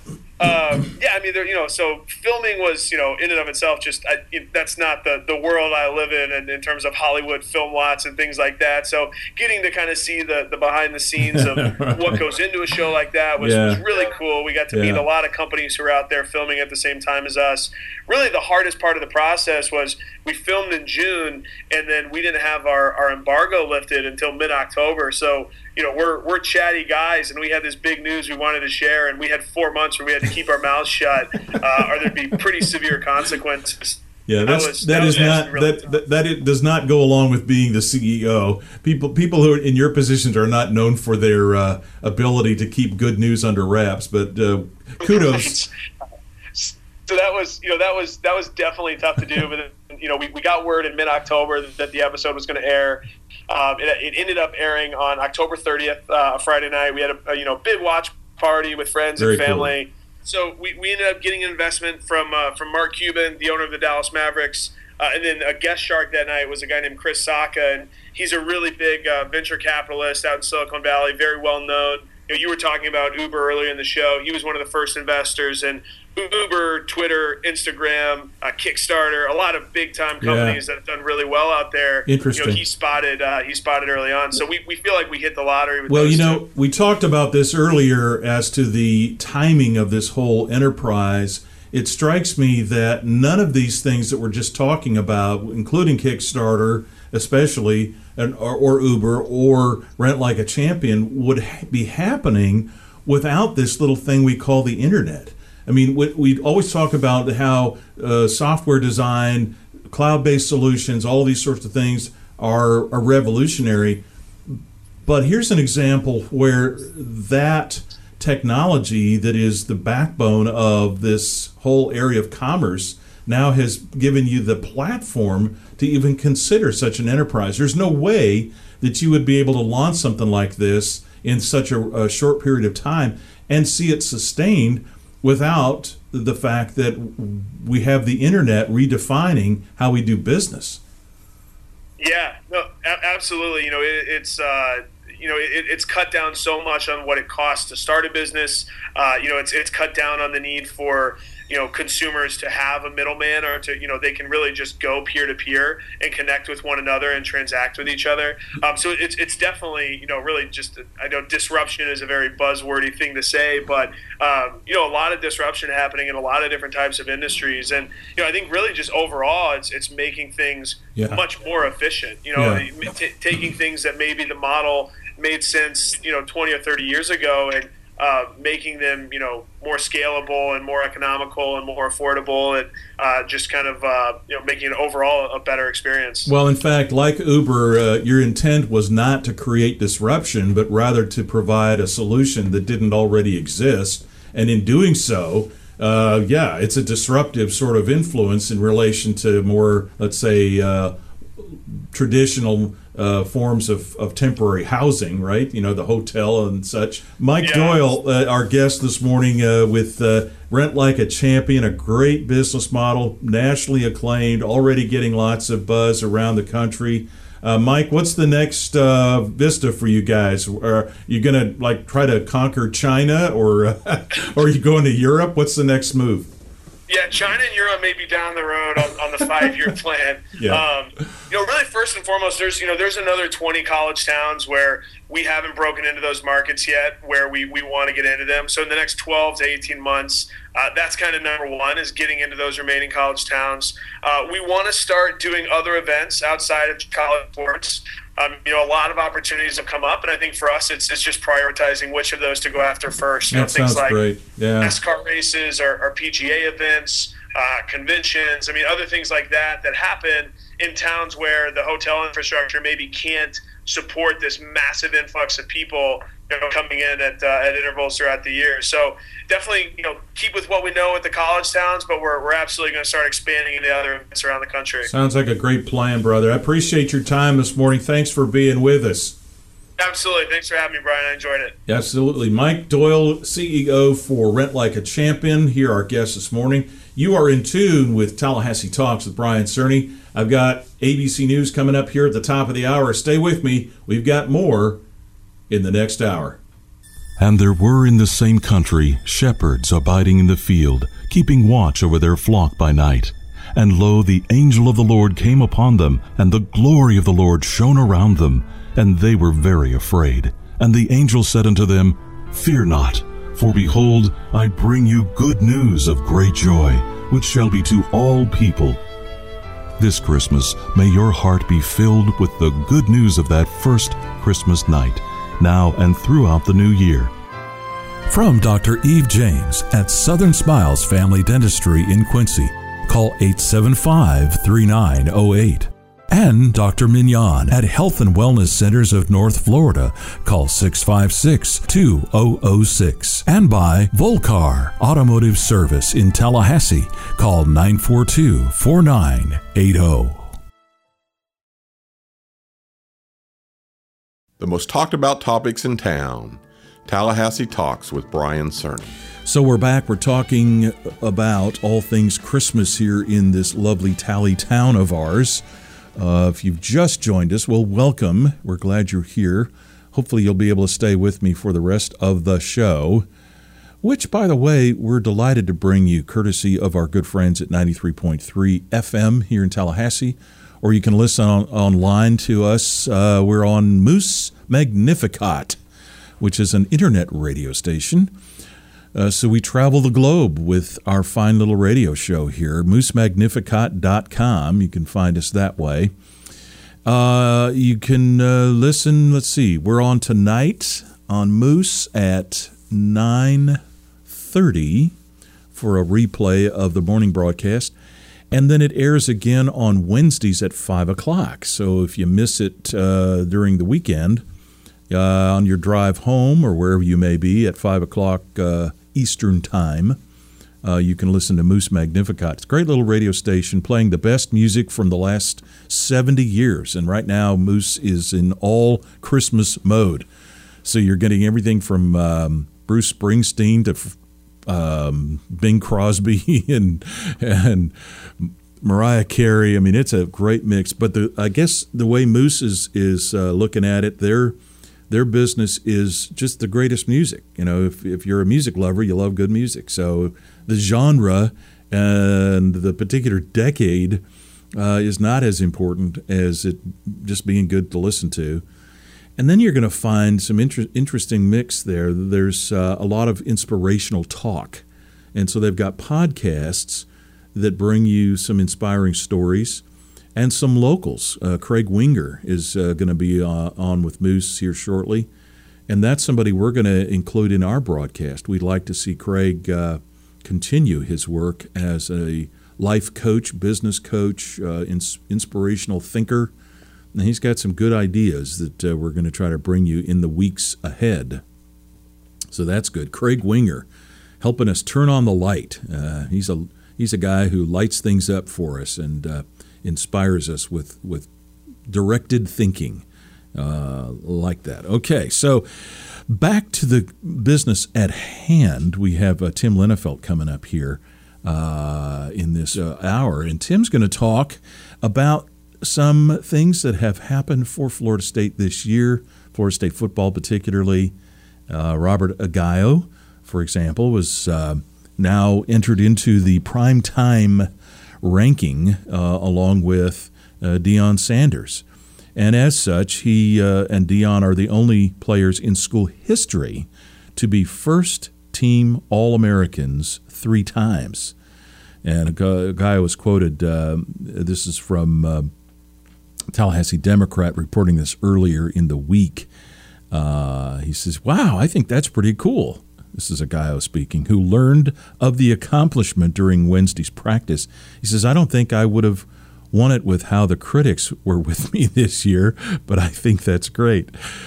so filming was in and of itself just that's not the world I live in terms of Hollywood film lots and things like that. So getting to kind of see the behind the scenes of what goes into a show like that was really cool. We got to meet a lot of companies who were out there filming at the same time as us. Really the hardest part of the process was we filmed in June and then we didn't have our embargo lifted until mid-October. So we're chatty guys, and we had this big news we wanted to share, and we had 4 months where we had to keep our mouths shut, or there'd be pretty severe consequences. Yeah, that does not go along with being the CEO. People who are in your positions are not known for their ability to keep good news under wraps. But kudos. So that was definitely tough to do. But we got word in mid-October that the episode was going to air. It ended up airing on October 30th, Friday night. We had a big watch party with friends and family. Cool. So we ended up getting an investment from Mark Cuban, the owner of the Dallas Mavericks, and then a guest shark that night was a guy named Chris Sacca, and he's a really big venture capitalist out in Silicon Valley, very well known. You were talking about Uber earlier in the show. He was one of the first investors in Uber, Twitter, Instagram, Kickstarter, a lot of big-time companies that have done really well out there. Interesting. He spotted early on. So we feel like we hit the lottery with those two. Well, we talked about this earlier as to the timing of this whole enterprise. It strikes me that none of these things that we're just talking about, including Kickstarter especially, or Uber, or Rent Like a Champion, would be happening without this little thing we call the internet. I mean, we always talk about how software design, cloud-based solutions, all these sorts of things are revolutionary. But here's an example where that technology that is the backbone of this whole area of commerce now has given you the platform to even consider such an enterprise. There's no way that you would be able to launch something like this in such a short period of time and see it sustained without the fact that we have the internet redefining how we do business. Yeah, no, absolutely. It's cut down so much on what it costs to start a business. It's cut down on the need for consumers to have a middleman, or to they can really just go peer to peer and connect with one another and transact with each other. So it's definitely really just, I know disruption is a very buzzwordy thing to say, but a lot of disruption happening in a lot of different types of industries, and I think really just overall it's making things much more efficient. Taking things that maybe the model made sense, 20 or 30 years ago, and making them, more scalable and more economical and more affordable, and just kind of, making it overall a better experience. Well, in fact, like Uber, your intent was not to create disruption, but rather to provide a solution that didn't already exist. And in doing so, it's a disruptive sort of influence in relation to more, let's say, traditional forms of temporary housing, right? The hotel and such. Mike Doyle, our guest this morning with Rent Like a Champion, a great business model, nationally acclaimed, already getting lots of buzz around the country. Mike, what's the next vista for you guys? Are you going to try to conquer China, or are you going to Europe? What's the next move? Yeah, China and Europe may be down the road on the 5-year plan. Really, first and foremost, there's another 20 college towns where we haven't broken into those markets yet, where we want to get into them. So in the next 12 to 18 months, that's kind of number one, is getting into those remaining college towns. We want to start doing other events outside of college sports. A lot of opportunities have come up, and I think for us, it's just prioritizing which of those to go after first. That things sounds like great. Yeah. NASCAR races or PGA events, conventions. Other things like that happen in towns where the hotel infrastructure maybe can't support this massive influx of people coming in at intervals throughout the year. So definitely, keep with what we know at the college towns, but we're absolutely going to start expanding into other events around the country. Sounds like a great plan, brother. I appreciate your time this morning. Thanks for being with us. Absolutely. Thanks for having me, Brian. I enjoyed it. Absolutely. Mike Doyle, CEO for Rent Like a Champion, here our guest this morning. You are in tune with Tallahassee Talks with Brian Cerny. I've got ABC News coming up here at the top of the hour. Stay with me. We've got more in the next hour. And there were in the same country shepherds abiding in the field, keeping watch over their flock by night. And lo, the angel of the Lord came upon them, and the glory of the Lord shone around them, and they were very afraid. And the angel said unto them, Fear not, for behold, I bring you good news of great joy, which shall be to all people. This Christmas, may your heart be filled with the good news of that first Christmas night, now and throughout the new year. From Dr. Eve James at Southern Smiles Family Dentistry in Quincy, call 875-3908. And Dr. Mignon at Health and Wellness Centers of North Florida, call 656-2006. And by Volcar Automotive Service in Tallahassee, call 942-4980. The most talked about topics in town. Tallahassee Talks with Brian Cerny. So we're back. We're talking about all things Christmas here in this lovely Tally town of ours. If you've just joined us, well, welcome. We're glad you're here. Hopefully you'll be able to stay with me for the rest of the show, which, by the way, we're delighted to bring you courtesy of our good friends at 93.3 FM here in Tallahassee, or you can listen online to us. We're on Moose Magnificat, which is an internet radio station. So we travel the globe with our fine little radio show here, moosemagnificat.com. You can find us that way. You can listen, let's see, we're on tonight on Moose at 9:30 for a replay of the morning broadcast. And then it airs again on Wednesdays at 5 o'clock. So if you miss it during the weekend, on your drive home or wherever you may be at 5 o'clock Eastern Time, you can listen to Moose Magnificat. It's a great little radio station playing the best music from the last 70 years. And right now, Moose is in all Christmas mode. So you're getting everything from Bruce Springsteen to Bing Crosby and Mariah Carey. I mean, it's a great mix. But I guess the way Moose is looking at it, their business is just the greatest music. You know, if you're a music lover, you love good music. So the genre and the particular decade is not as important as it just being good to listen to. And then you're going to find some interesting mix there. There's a lot of inspirational talk. And so they've got podcasts that bring you some inspiring stories. and some locals. Craig Winger is going to be on with Moose here shortly, and that's somebody we're going to include in our broadcast. We'd like to see Craig continue his work as a life coach, business coach, inspirational thinker. And he's got some good ideas that we're going to try to bring you in the weeks ahead. So that's good. Craig Winger helping us turn on the light. He's a guy who lights things up for us and inspires us with directed thinking like that. Okay, so back to the business at hand. We have Tim Linafelt coming up here in this hour, and Tim's going to talk about some things that have happened for Florida State this year, Florida State football particularly. Robert Aguayo, for example, was now entered into the primetime ranking along with Deion Sanders. And as such, he and Deion are the only players in school history to be first-team All-Americans 3 times. And a guy was quoted, this is from Tallahassee Democrat reporting this earlier in the week. He says, wow, I think that's pretty cool. This is Aguayo speaking, who learned of the accomplishment during Wednesday's practice. He says, I don't think I would have won it with how the critics were with me this year, but I think that's great.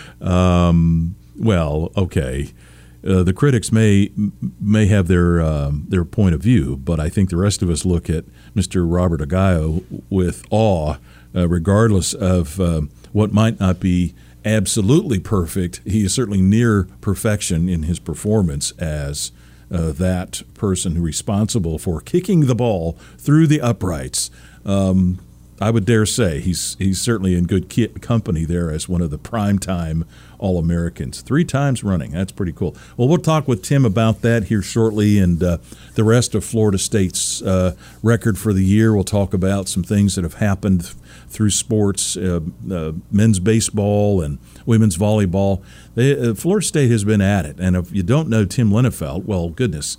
Well, okay. The critics may have their point of view, but I think the rest of us look at Mr. Robert Aguayo with awe, regardless of what might not be absolutely perfect. He is certainly near perfection in his performance as that person responsible for kicking the ball through the uprights. I would dare say he's certainly in good company there as one of the primetime All-Americans 3 times running. That's pretty cool. Well, we'll talk with Tim about that here shortly, and the rest of Florida State's record for the year. We'll talk about some things that have happened through sports, men's baseball and women's volleyball. Florida State has been at it, and if you don't know Tim Linafelt, well, goodness,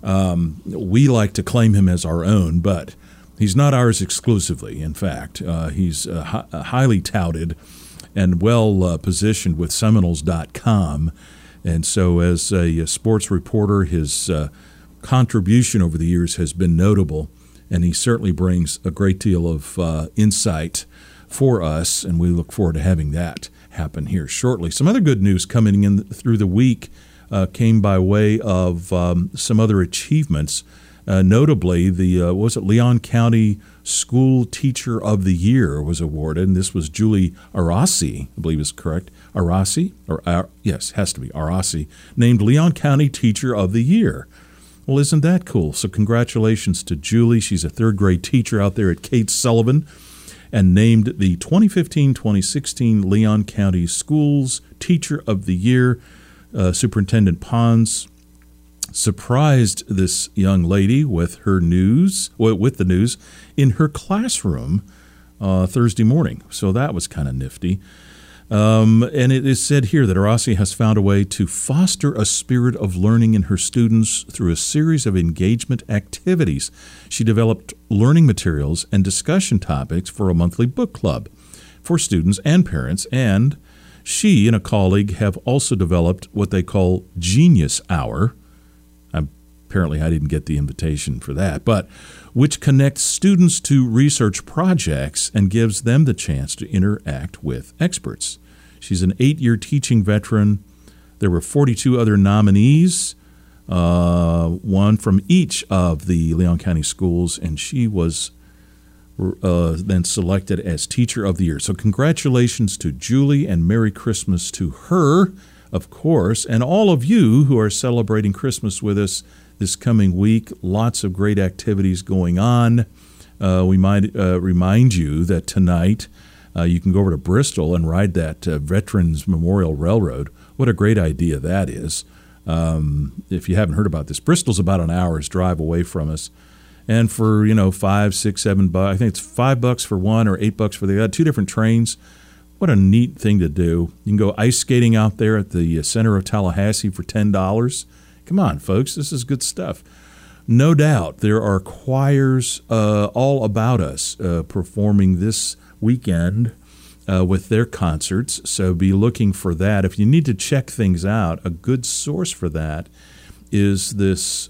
we like to claim him as our own, but he's not ours exclusively. In fact, he's highly touted and well positioned with Seminoles.com. And so as a sports reporter, his contribution over the years has been notable, and he certainly brings a great deal of insight for us, and we look forward to having that happen here shortly. Some other good news coming in through the week came by way of some other achievements. Notably, the Leon County School Teacher of the Year was awarded, and this was Julie Arasi, I believe is correct. Arasi? Yes, has to be Arasi, named Leon County Teacher of the Year. Well, isn't that cool? So congratulations to Julie. She's a 3rd grade teacher out there at Kate Sullivan and named the 2015-2016 Leon County Schools Teacher of the Year. Superintendent Pons surprised this young lady with the news in her classroom Thursday morning. So that was kind of nifty. And it is said here that Arasi has found a way to foster a spirit of learning in her students through a series of engagement activities. She developed learning materials and discussion topics for a monthly book club for students and parents, and she and a colleague have also developed what they call Genius Hour. Apparently, I didn't get the invitation for that, but which connects students to research projects and gives them the chance to interact with experts. She's an 8-year teaching veteran. There were 42 other nominees, one from each of the Leon County schools, and she was then selected as Teacher of the Year. So congratulations to Julie, and Merry Christmas to her, of course, and all of you who are celebrating Christmas with us this coming week. Lots of great activities going on. We might remind you that tonight you can go over to Bristol and ride that Veterans Memorial Railroad. What a great idea that is. If you haven't heard about this, Bristol's about an hour's drive away from us. And for, $5, $6, $7, I think it's $5 for one or $8 for the other. 2 different trains. What a neat thing to do. You can go ice skating out there at the center of Tallahassee for $10. Come on, folks. This is good stuff. no doubt there are choirs all about us performing this weekend with their concerts, so be looking for that. If you need to check things out, a good source for that is this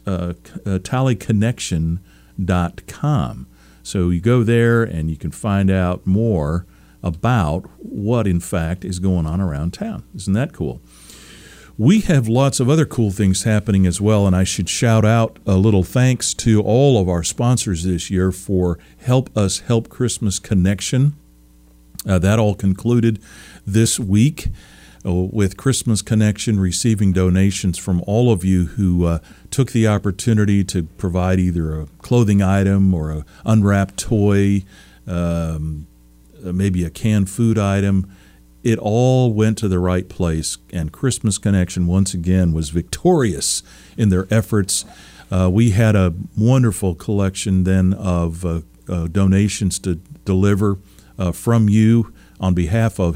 tallyconnection.com. So you go there and you can find out more about what, in fact, is going on around town. Isn't that cool? We have lots of other cool things happening as well, and I should shout out a little thanks to all of our sponsors this year for Help Us Help Christmas Connection. That all concluded this week with Christmas Connection receiving donations from all of you who took the opportunity to provide either a clothing item or an unwrapped toy, maybe a canned food item. It all went to the right place, and Christmas Connection once again was victorious in their efforts. We had a wonderful collection then of donations to deliver from you on behalf of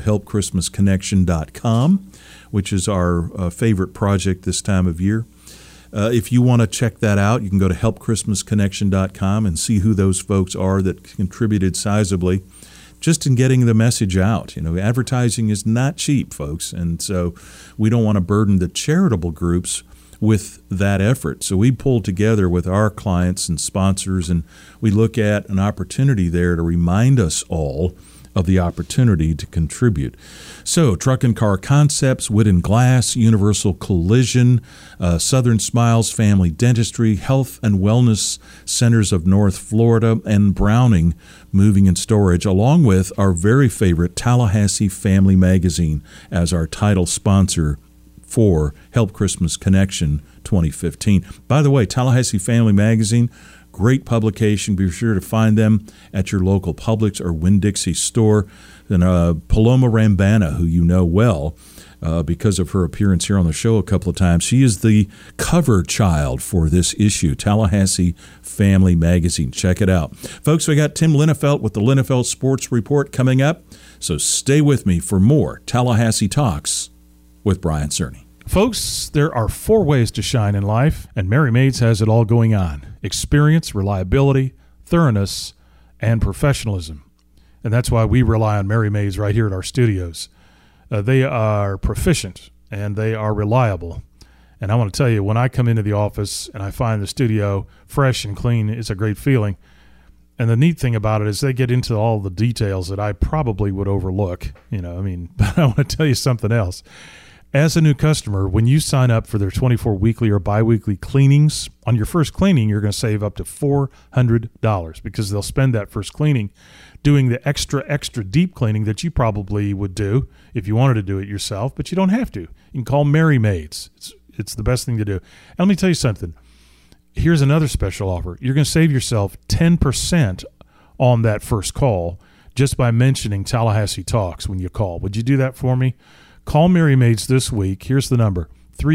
HelpChristmasConnection.com, which is our favorite project this time of year. If you want to check that out, you can go to HelpChristmasConnection.com and see who those folks are that contributed sizably just in getting the message out. You know, advertising is not cheap, folks, and so we don't want to burden the charitable groups with that effort. So we pulled together with our clients and sponsors, and we look at an opportunity there to remind us all of the opportunity to contribute. So Truck and Car Concepts, Wood and Glass, Universal Collision, Southern Smiles Family Dentistry, Health and Wellness Centers of North Florida, and Browning Moving and Storage, along with our very favorite Tallahassee Family Magazine as our title sponsor for Help Christmas Connection 2015. By the way, Tallahassee Family Magazine, great publication. Be sure to find them at your local Publix or Winn-Dixie store. And Paloma Rambana, who you know well because of her appearance here on the show a couple of times, she is the cover child for this issue, Tallahassee Family Magazine. Check it out. Folks, we got Tim Linnefelt with the Linnefelt Sports Report coming up, so stay with me for more Tallahassee Talks with Brian Cerny. Folks, there are 4 ways to shine in life, and Mary Maids has it all going on: experience, reliability, thoroughness, and professionalism. And that's why we rely on Mary Maids right here at our studios. They are proficient, and they are reliable. And I want to tell you, when I come into the office and I find the studio fresh and clean, it's a great feeling. And the neat thing about it is they get into all the details that I probably would overlook. But I want to tell you something else. As a new customer, when you sign up for their 24 weekly or biweekly cleanings, on your first cleaning, you're going to save up to $400 because they'll spend that first cleaning doing the extra deep cleaning that you probably would do if you wanted to do it yourself, but you don't have to. You can call Mary Maids. It's the best thing to do. And let me tell you something. Here's another special offer. You're going to save yourself 10% on that first call just by mentioning Tallahassee Talks when you call. Would you do that for me? Call Mary Maids this week. Here's the number,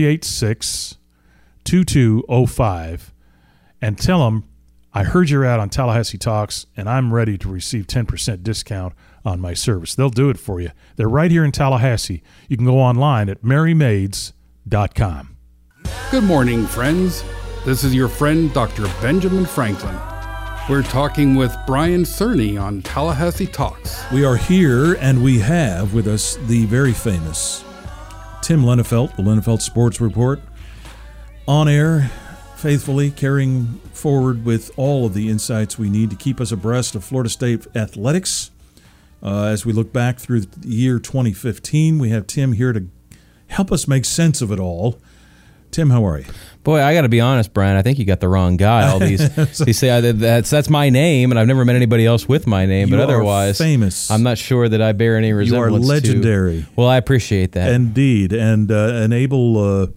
386-2205, and tell them, I heard you're out on Tallahassee Talks, and I'm ready to receive 10% discount on my service. They'll do it for you. They're right here in Tallahassee. You can go online at marymaids.com. Good morning, friends. This is your friend, Dr. Benjamin Franklin. We're talking with Brian Cerny on Tallahassee Talks. We are here, and we have with us the very famous Tim Linnefelt, the Linnefelt Sports Report, on air, faithfully carrying forward with all of the insights we need to keep us abreast of Florida State athletics. As we look back through the year 2015, we have Tim here to help us make sense of it all. Tim, how are you? Boy, I got to be honest, Brian. I think you got the wrong guy. All these, you say that's my name, and I've never met anybody else with my name. But otherwise, famous. I'm not sure that I bear any resemblance. You are legendary. Well, I appreciate that. Indeed, and an able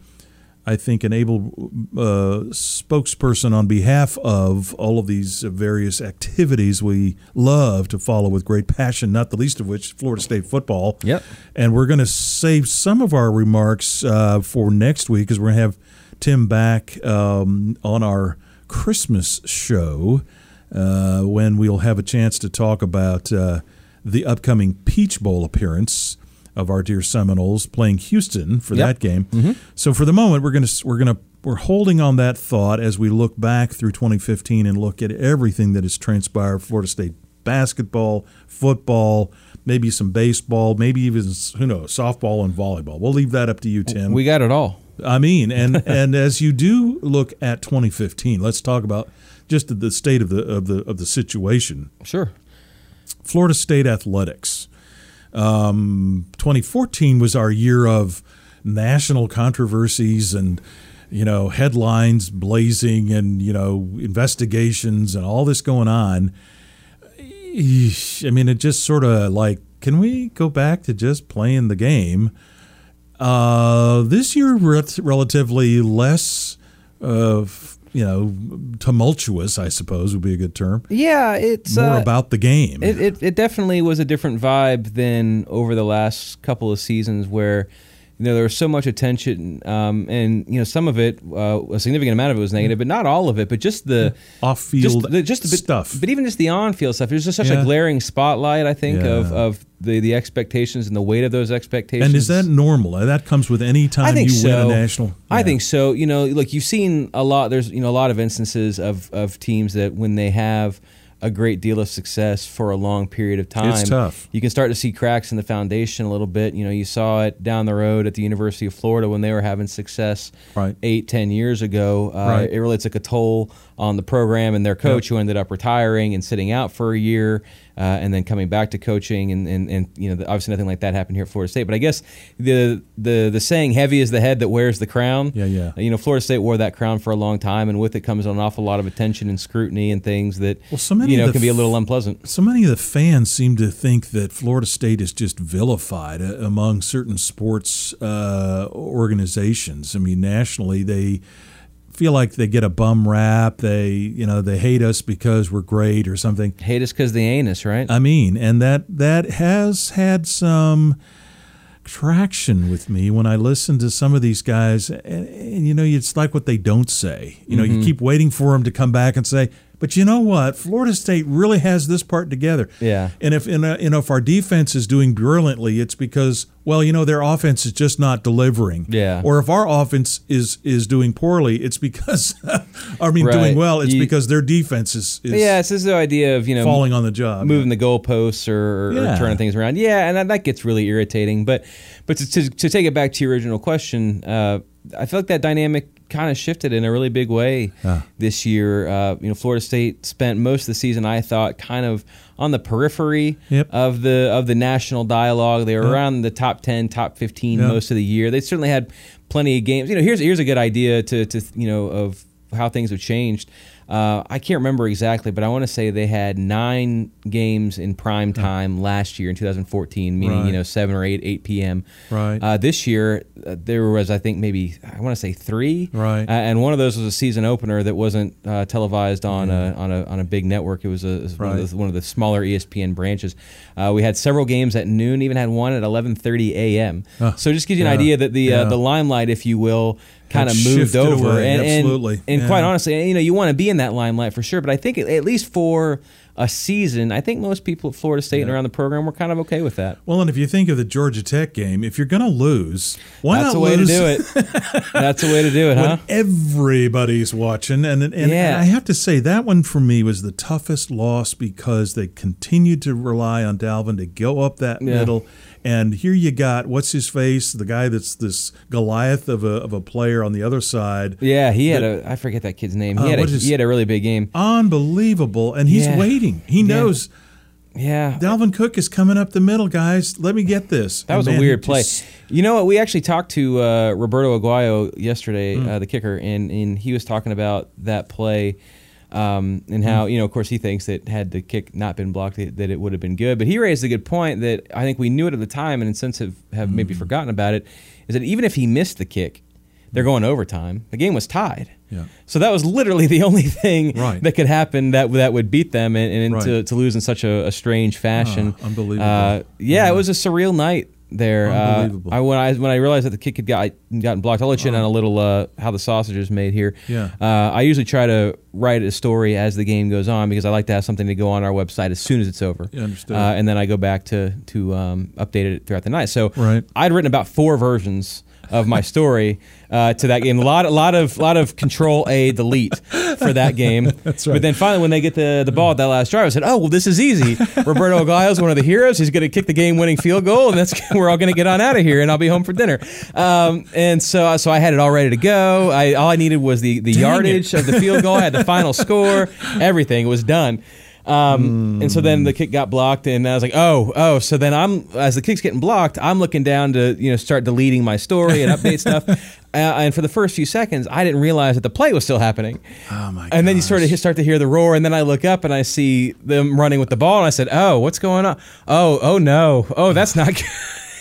spokesperson on behalf of all of these various activities we love to follow with great passion, not the least of which Florida State football. Yep. And we're going to save some of our remarks for next week because we're going to have Tim back on our Christmas show when we'll have a chance to talk about the upcoming Peach Bowl appearance of our dear Seminoles playing Houston for that game. Mm-hmm. So for the moment, we're gonna we're holding on that thought as we look back through 2015 and look at everything that has transpired. Florida State basketball, football, maybe some baseball, maybe even, who knows, softball and volleyball. We'll leave that up to you, Tim. We got it all. I mean, and as you do look at 2015, let's talk about just the state of the situation. Sure. Florida State athletics. 2014 was our year of national controversies and, headlines blazing and, investigations and all this going on. I mean, it just sort of like, can we go back to just playing the game? This year, relatively less, tumultuous, I suppose would be a good term. Yeah, it's more about the game. It definitely was a different vibe than over the last couple of seasons where there was so much attention, and some of it, a significant amount of it was negative, but not all of it. But just the off-field stuff. But even just the on-field stuff. There's just such a glaring spotlight, I think, of the expectations and the weight of those expectations. And is that normal? That comes with any time you win a national? Yeah. I think so. Look, you've seen a lot. There's a lot of instances of teams that when they have a great deal of success for a long period of time, it's tough. You can start to see cracks in the foundation a little bit. You saw it down the road at the University of Florida when they were having success 8-10 years ago. It really took a toll on the program and their coach, who ended up retiring and sitting out for a year, and then coming back to coaching. And obviously nothing like that happened here at Florida State. But I guess the saying, "Heavy is the head that wears the crown." Florida State wore that crown for a long time, and with it comes an awful lot of attention and scrutiny and things that can be a little unpleasant. So many of the fans seem to think that Florida State is just vilified among certain sports organizations. I mean, nationally, they feel like they get a bum rap. They hate us because we're great or something. Hate us because they ain't us, right? I mean, and that has had some traction with me when I listen to some of these guys. And it's like what they don't say. You keep waiting for them to come back and say, but you know what? Florida State really has this part together. Yeah. And if our defense is doing brilliantly, it's because, their offense is just not delivering. Yeah. Or if our offense is doing poorly, it's because, doing well, it's because their defense is it's this idea of, falling on the job. Moving the goalposts or turning things around. Yeah, and that gets really irritating. But to take it back to your original question, I feel like that dynamic kind of shifted in a really big way this year. Florida State spent most of the season, I thought, kind of on the periphery of the national dialogue. They were around the top 10, top 15 most of the year. They certainly had plenty of games. Here's a good idea to of how things have changed. I can't remember exactly, but I want to say they had 9 games in prime time last year in 2014, meaning 7 or 8 p.m. Right. This year there was, I think, maybe I want to say 3. Right. And one of those was a season opener that wasn't televised on a big network. It was one of the smaller ESPN branches. We had several games at noon. Even had one at 11:30 a.m. So it just gives you an idea that the limelight, if you will, kind of moved over, and quite honestly, you want to be in that limelight for sure. But I think at least for a season, I think most people at Florida State and around the program were kind of okay with that. Well, and if you think of the Georgia Tech game, if you're going to lose, why not lose? That's the way to do it. That's the way to do it, huh? When everybody's watching, and I have to say that one for me was the toughest loss because they continued to rely on Dalvin to go up that middle. And here you got, what's his face, the guy that's this Goliath of a player on the other side. Yeah, he had I forget that kid's name. He had a really big game. Unbelievable. And he's waiting. He knows. Yeah. Dalvin Cook is coming up the middle, guys. Let me get this. That was a weird play. You know what? We actually talked to Roberto Aguayo yesterday, the kicker, and he was talking about that play. And how, of course, he thinks that had the kick not been blocked, that it would have been good. But he raised a good point that I think we knew it at the time and since have maybe forgotten about it, is that even if he missed the kick, they're going overtime. The game was tied. Yeah. So that was literally the only thing that could happen that would beat them and to lose in such a strange fashion. Unbelievable. It was a surreal night there. Unbelievable. When I realized that the kick had gotten blocked, I'll let you in on a little how the sausage is made here. Yeah. I usually try to write a story as the game goes on because I like to have something to go on our website as soon as it's over. Yeah, understood. And then I go back to update it throughout the night. So I'd written about 4 versions of my story to that game. A lot of Control A delete for that game. That's right. But then finally, when they get the ball at that last drive, I said, "Oh, well, this is easy. Roberto Aguayo is one of the heroes. He's going to kick the game-winning field goal, and we're all going to get on out of here, and I'll be home for dinner." And so I had it all ready to go. All I needed was the yardage of the field goal. I had the final score. Everything was done. And so then the kick got blocked, and I was like, oh. So then as the kick's getting blocked, I'm looking down to start deleting my story and update stuff. And for the first few seconds, I didn't realize that the play was still happening. Oh my! And then you start to hear the roar, and then I look up and I see them running with the ball, and I said, "Oh, what's going on? Oh no! Oh, that's not good."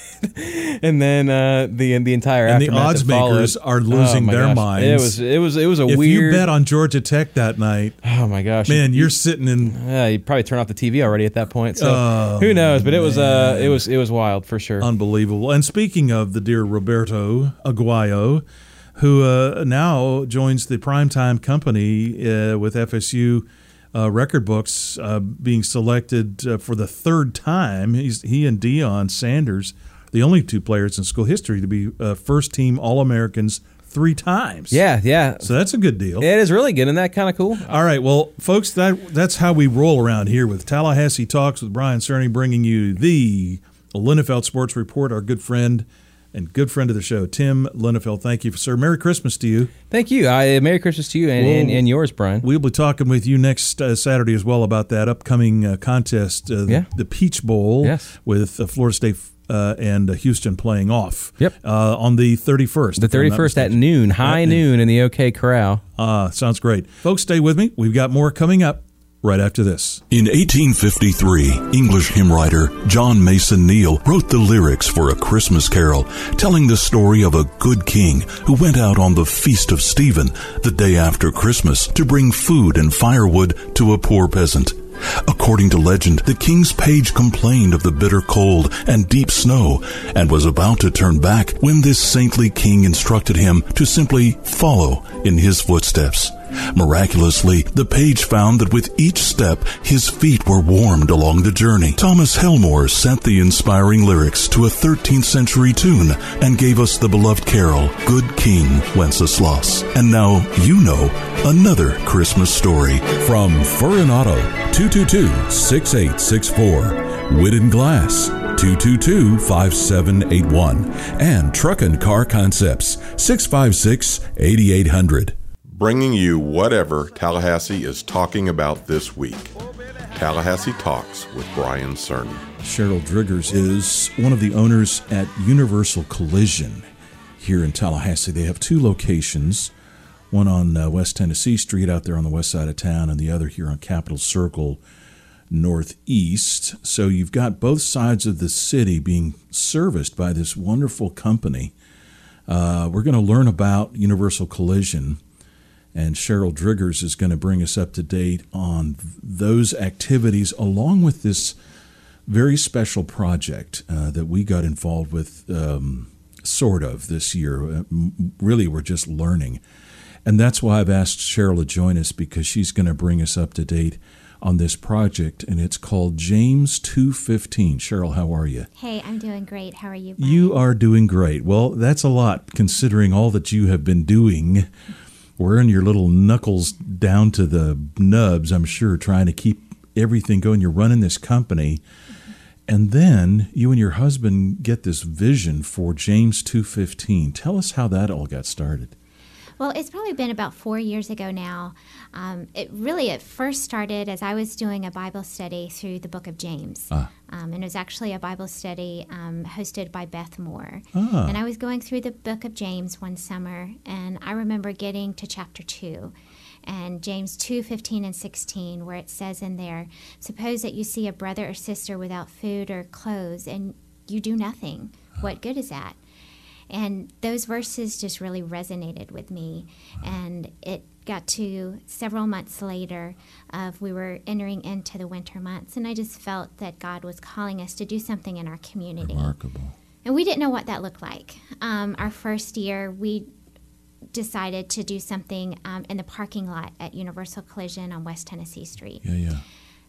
And then the entire and the aftermath odds makers are losing their minds. It was a if weird. If you bet on Georgia Tech that night, oh my gosh, man, you're sitting in. You'd probably turn off the TV already at that point. So who knows? But it was wild for sure. Unbelievable. And speaking of the dear Roberto Aguayo, who now joins the primetime company with FSU. Record books being selected for the third time. He and Deion Sanders, the only two players in school history to be first-team All-Americans 3 times. Yeah. So that's a good deal. It is really good. Isn't that kind of cool? All right, well, folks, that's how we roll around here with Tallahassee Talks with Brian Cerny, bringing you the Linnefeld Sports Report, our good friend and good friend of the show, Tim Linnefeld. Thank you, sir. Merry Christmas to you. Thank you. Merry Christmas to you and yours, Brian. We'll be talking with you next Saturday as well about that upcoming contest, the Peach Bowl, with Florida State and Houston playing off. Yep. On the 31st. The 31st at noon, high noon in the OK Corral. Sounds great. Folks, stay with me. We've got more coming up right after this. In 1853, English hymn writer John Mason Neal wrote the lyrics for A Christmas Carol, telling the story of a good king who went out on the Feast of Stephen, the day after Christmas, to bring food and firewood to a poor peasant. According to legend, the king's page complained of the bitter cold and deep snow and was about to turn back when this saintly king instructed him to simply follow in his footsteps. Miraculously, the page found that with each step, his feet were warmed along the journey. Thomas Helmore sent the inspiring lyrics to a 13th century tune and gave us the beloved carol, Good King Wenceslas. And now you know another Christmas story. From Furrin Auto, 222-6864. Whitten Glass, 222-5781. And Truck and Car Concepts, 656-8800. Bringing you whatever Tallahassee is talking about this week. Tallahassee Talks with Brian Cerny. Cheryl Driggers is one of the owners at Universal Collision here in Tallahassee. They have 2 locations, one on West Tennessee Street out there on the west side of town and the other here on Capitol Circle Northeast. So you've got both sides of the city being serviced by this wonderful company. We're going to learn about Universal Collision, and Cheryl Driggers is going to bring us up to date on those activities along with this very special project that we got involved with sort of this year. Really, we're just learning. And that's why I've asked Cheryl to join us, because she's going to bring us up to date on this project, and it's called James 2:15. Cheryl, how are you? Hey, I'm doing great. How are you, Brian? You are doing great. Well, that's a lot considering all that you have been doing. Wearing your little knuckles down to the nubs, I'm sure, trying to keep everything going. You're running this company. And then you and your husband get this vision for James 2:15. Tell us how that all got started. Well, it's probably been about 4 years ago now. It first started as I was doing a Bible study through the book of James. And it was actually a Bible study hosted by Beth Moore. And I was going through the book of James one summer, and I remember getting to chapter 2. And James 2:15 and 16, where it says in there, "Suppose that you see a brother or sister without food or clothes, and you do nothing. What good is that?" And those verses just really resonated with me. And it got to several months later we were entering into the winter months, and I just felt that God was calling us to do something in our community. Remarkable. And we didn't know what that looked like. Our first year, we decided to do something in the parking lot at Universal Collision on West Tennessee Street. Yeah.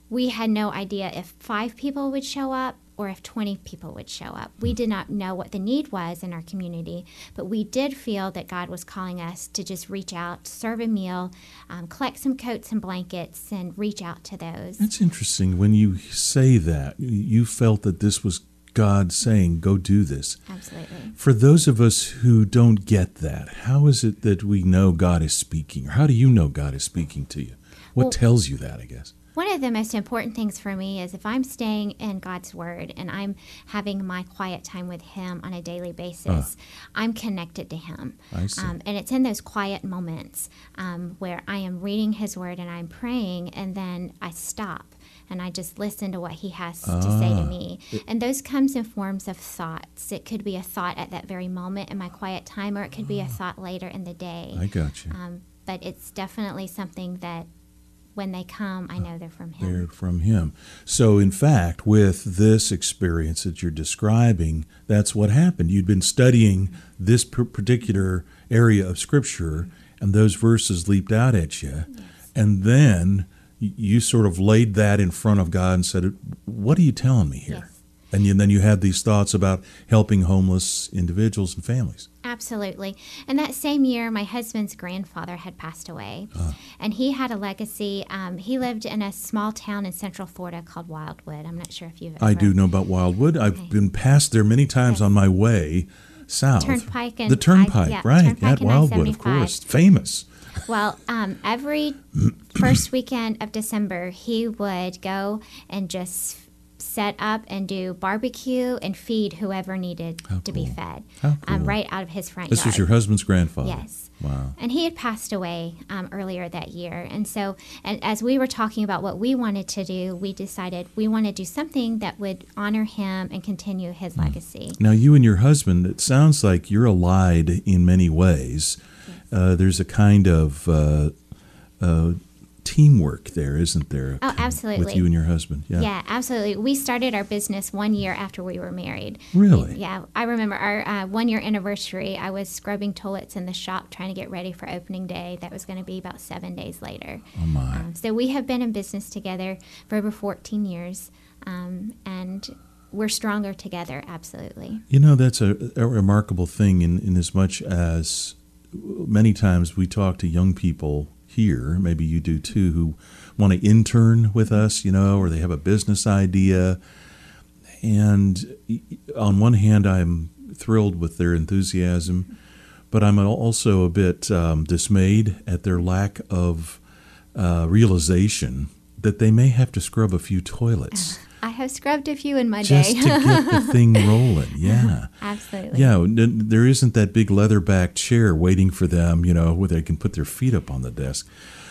we had no idea if 5 people would show up or if 20 people would show up. We did not know what the need was in our community, but we did feel that God was calling us to just reach out, serve a meal, collect some coats and blankets, and reach out to those. It's interesting. When you say that, you felt that this was God saying, go do this. Absolutely. For those of us who don't get that, how is it that we know God is speaking? Or how do you know God is speaking to you? What tells you that, I guess? One of the most important things for me is if I'm staying in God's Word and I'm having my quiet time with Him on a daily basis, I'm connected to Him. I see. And it's in those quiet moments where I am reading His Word and I'm praying, and then I stop and I just listen to what He has to say to me. And those comes in forms of thoughts. It could be a thought at that very moment in my quiet time, or it could be a thought later in the day. I got you. But it's definitely something that when they come, I know they're from Him. They're from Him. So, in fact, with this experience that you're describing, that's what happened. You'd been studying this particular area of Scripture, and those verses leaped out at you. Yes. And then you sort of laid that in front of God and said, what are you telling me here? Yes. And then you had these thoughts about helping homeless individuals and families. Absolutely. And that same year, my husband's grandfather had passed away. And he had a legacy. He lived in a small town in Central Florida called Wildwood. I'm not sure if you've ever... I do know about Wildwood. I've been past there many times on my way south. Turnpike. And the Turnpike, right. Turnpike At Wildwood, of course. Famous. Well, every first weekend of December, he would go and just set up and do barbecue and feed whoever needed to be fed. How cool. Right out of his front This yard. was your husband's grandfather? Yes. Wow. And he had passed away earlier that year. And so as we were talking about what we wanted to do, we decided we want to do something that would honor him and continue his legacy. Now, you and your husband, it sounds like you're allied in many ways. Yes. There's a kind of teamwork there, isn't there? Oh, absolutely. With you and your husband. Yeah, absolutely. We started our business 1 year after we were married. Really? Yeah. I remember our 1 year anniversary, I was scrubbing toilets in the shop trying to get ready for opening day. That was going to be about 7 days later. Oh, my. So we have been in business together for over 14 years, and we're stronger together, absolutely. You know, that's a remarkable thing in as much as many times we talk to young people here, maybe you do too, who want to intern with us, or they have a business idea. And on one hand, I'm thrilled with their enthusiasm, but I'm also a bit dismayed at their lack of realization that they may have to scrub a few toilets. I have scrubbed a few in my just day. to get the thing rolling, yeah. Absolutely. Yeah, there isn't that big leather-backed chair waiting for them, where they can put their feet up on the desk.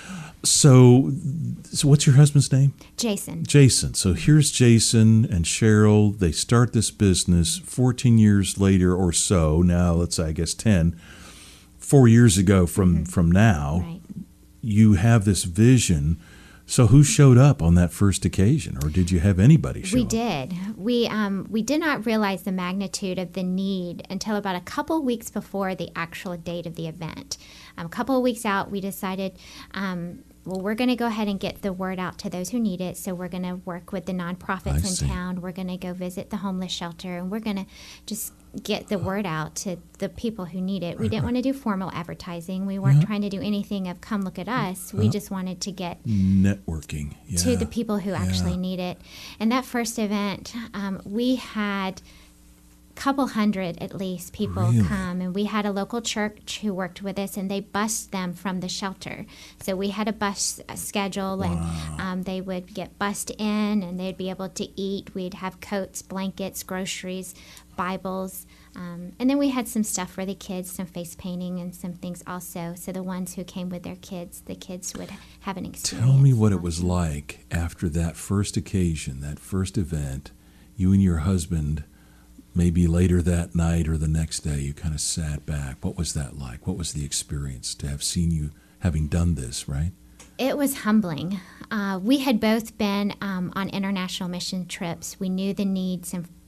So what's your husband's name? Jason. Jason. So here's Jason and Cheryl. They start this business 14 years later or so. Now, let's say, I guess 10. 4 years ago from now, right. You have this vision. So who showed up on that first occasion, or did you have anybody show up? We did. We did not realize the magnitude of the need until about a couple weeks before the actual date of the event. A couple of weeks out, we decided, we're going to go ahead and get the word out to those who need it. So we're going to work with the nonprofits in town. We're going to go visit the homeless shelter, and we're going to just get the word out to the people who need it. We didn't want to do formal advertising. We weren't trying to do anything of come look at us. We just wanted to get networking to the people who actually need it. And that first event, we had couple hundred at least people come, and we had a local church who worked with us, and they bused them from the shelter. So we had a bus schedule, and they would get bussed in, and they'd be able to eat. We'd have coats, blankets, groceries, Bibles, and then we had some stuff for the kids, some face painting and some things also. So the ones who came with their kids, the kids would have an experience. Tell me what it was like after that first occasion, that first event. You and your husband, maybe later that night or the next day, you kind of sat back. What was that like? What was the experience to have seen you having done this, right? It was humbling. We had both been on international mission trips. We knew the needs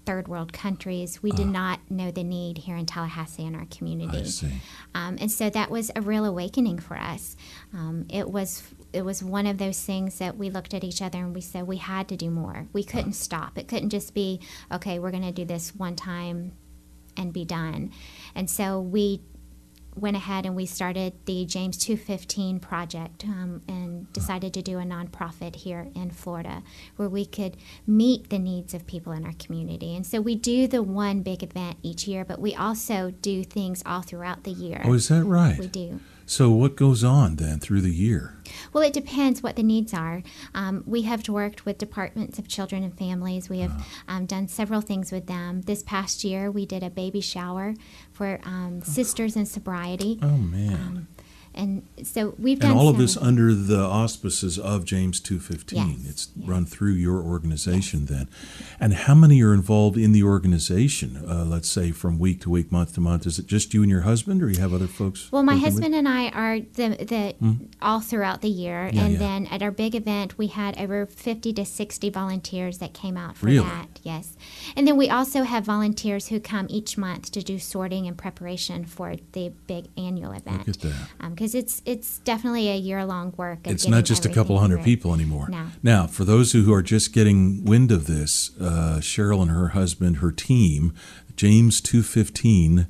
third world countries. We did not know the need here in Tallahassee in our community. I see. And so that was a real awakening for us. It was one of those things that we looked at each other and we said we had to do more. We couldn't stop. It couldn't just be, okay, we're going to do this one time and be done. And so we went ahead and we started the James 2:15 project and decided to do a nonprofit here in Florida where we could meet the needs of people in our community. And so we do the one big event each year, but we also do things all throughout the year. Oh, is that right? We do. So what goes on then through the year? Well, it depends what the needs are. We have worked with departments of children and families. We have done several things with them. This past year, we did a baby shower for Sisters in Sobriety. Oh, man. And so we've done and all of this under the auspices of James 2:15. Yes, It's run through your organization then. And how many are involved in the organization, let's say from week to week, month to month? Is it just you and your husband, or you have other folks? Well, my working with? husband and I are all throughout the year. Then at our big event, we had over 50 to 60 volunteers that came out for that. Yes. And then we also have volunteers who come each month to do sorting and preparation for the big annual event. Look at that. Because it's definitely a year-long work. It's not just a couple hundred people anymore. No. Now, for those who are just getting wind of this, Cheryl and her husband, her team, James 2:15,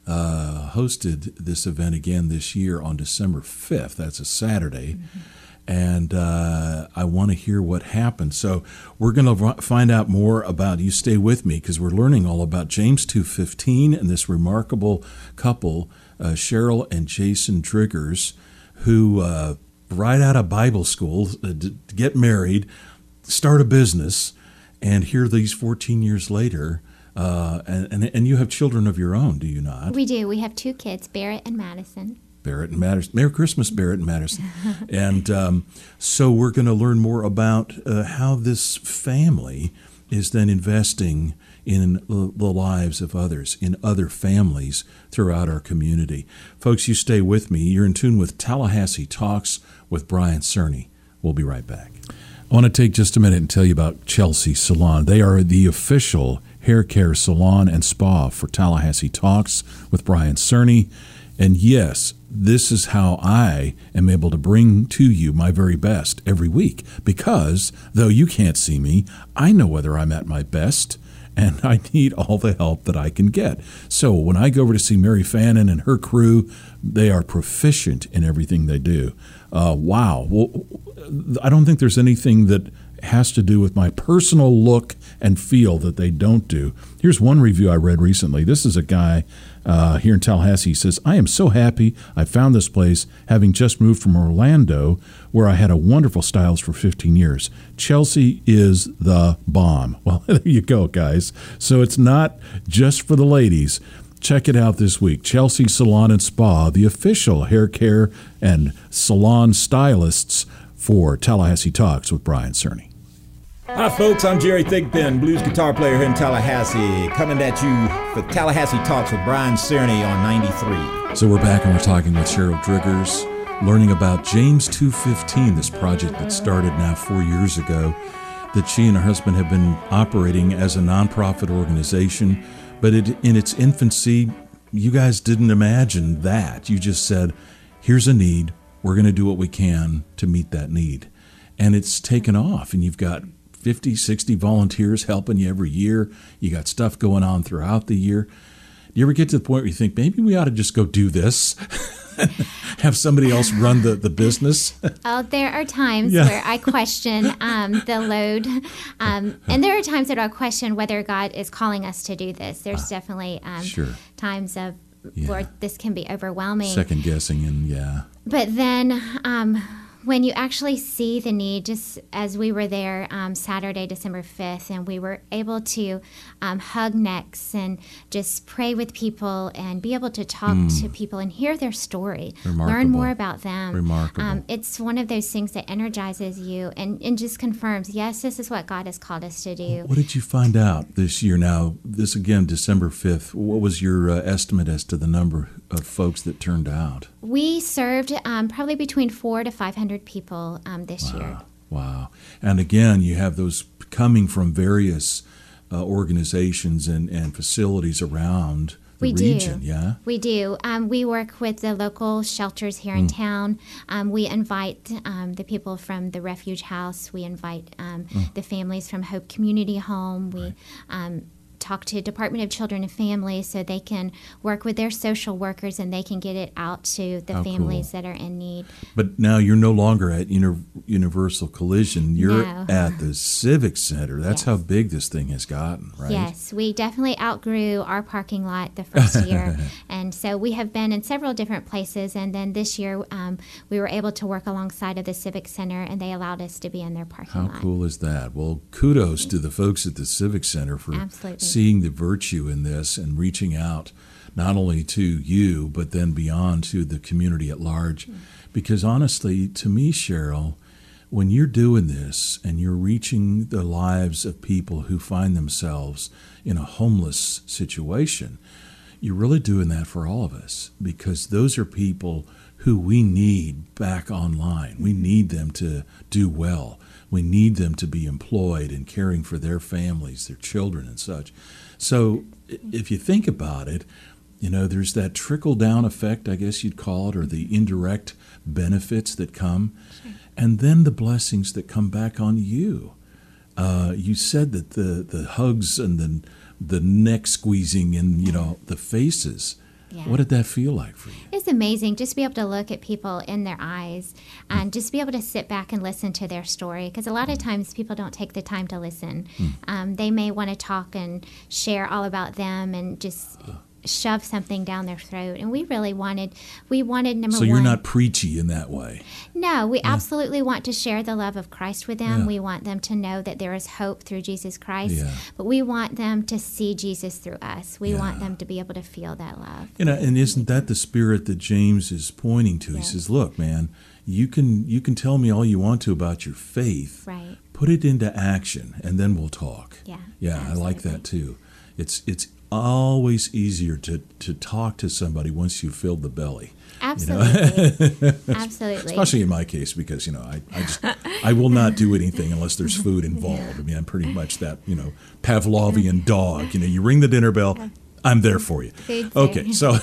hosted this event again this year on December 5th. That's a Saturday. And I want to hear what happened. So we're going to find out more about, you stay with me, because we're learning all about James 2:15 and this remarkable couple, Cheryl and Jason Driggers, who right out of Bible school, get married, start a business, and here these 14 years later, and you have children of your own, do you not? We do. We have 2 kids, Barrett and Madison. Barrett and Madison. Merry Christmas, Barrett and Madison. And so we're going to learn more about how this family is then investing in the lives of others, in other families throughout our community. Folks, you stay with me. You're in tune with Tallahassee Talks with Brian Cerny. We'll be right back. I want to take just a minute and tell you about Chelsea Salon. They are the official hair care salon and spa for Tallahassee Talks with Brian Cerny. And yes, this is how I am able to bring to you my very best every week, because though you can't see me, I know whether I'm at my best, and I need all the help that I can get. So when I go over to see Mary Fannin and her crew, they are proficient in everything they do. Wow. Well, I don't think there's anything that has to do with my personal look and feel that they don't do. Here's one review I read recently. This is a guy here in Tallahassee. He says, "I am so happy I found this place, having just moved from Orlando, where I had a wonderful stylist for 15 years. Chelsea is the bomb." Well, there you go, guys. So it's not just for the ladies. Check it out this week. Chelsea Salon and Spa, the official hair care and salon stylists for Tallahassee Talks with Brian Cerny. Hi folks, I'm Jerry Thigpen, blues guitar player here in Tallahassee, coming at you for Tallahassee Talks with Brian Cerny on 93. So we're back and we're talking with Cheryl Driggers, learning about James 2:15, this project that started now 4 years ago, that she and her husband have been operating as a nonprofit organization. But in its infancy, you guys didn't imagine that. You just said, here's a need, we're going to do what we can to meet that need. And it's taken off, and you've got 50, 60 volunteers helping you every year. You got stuff going on throughout the year. Do you ever get to the point where you think, maybe we ought to just go do this? Have somebody else run the business? Oh, there are times where I question the load. And there are times that I question whether God is calling us to do this. There's definitely times of, Lord, this can be overwhelming. Second guessing and But then when you actually see the need, just as we were there Saturday, December 5th, and we were able to hug necks and just pray with people and be able to talk to people and hear their story, learn more about them. Remarkable. It's one of those things that energizes you and just confirms, yes, this is what God has called us to do. What did you find out this year? Now, this again, December 5th, what was your estimate as to the number of folks that turned out? We served probably between 400 to 500 people this year. Wow. And again, you have those coming from various organizations and facilities around the region. Yeah, we do. We work with the local shelters here in town. We invite the people from the Refuge House. We invite the families from Hope Community Home. We talk to Department of Children and Families so they can work with their social workers and they can get it out to the families that are in need. But now you're no longer at Universal Collision. You're at the Civic Center. That's how big this thing has gotten, right? Yes, we definitely outgrew our parking lot the first year. And so we have been in several different places. And then this year we were able to work alongside of the Civic Center and they allowed us to be in their parking lot. How cool is that? Well, kudos to the folks at the Civic Center for seeing the virtue in this and reaching out not only to you, but then beyond to the community at large. Because honestly, to me, Cheryl, when you're doing this and you're reaching the lives of people who find themselves in a homeless situation, you're really doing that for all of us, because those are people who we need back online. We need them to do well. We need them to be employed and caring for their families, their children and such. So if you think about it, there's that trickle-down effect, I guess you'd call it, or the indirect benefits that come, and then the blessings that come back on you. You said that the hugs and the neck squeezing and, the faces. Yeah. What did that feel like for you? It's amazing just to be able to look at people in their eyes and just be able to sit back and listen to their story, because a lot of times people don't take the time to listen. They may want to talk and share all about them and just shove something down their throat, and we wanted number one. So you're not preachy in that way. No, we absolutely want to share the love of Christ with them. We want them to know that there is hope through Jesus Christ, but we want them to see Jesus through us. We want them to be able to feel that love. And isn't that the spirit that James is pointing to? He says, look, man, you can tell me all you want to about your faith. Right. Put it into action, and then we'll talk. Yeah, I like that too. It's always easier to talk to somebody once you've filled the belly. Absolutely. Absolutely. Especially in my case, because, I will not do anything unless there's food involved. I mean, I'm pretty much that, Pavlovian dog. You ring the dinner bell, I'm there for you. Okay, so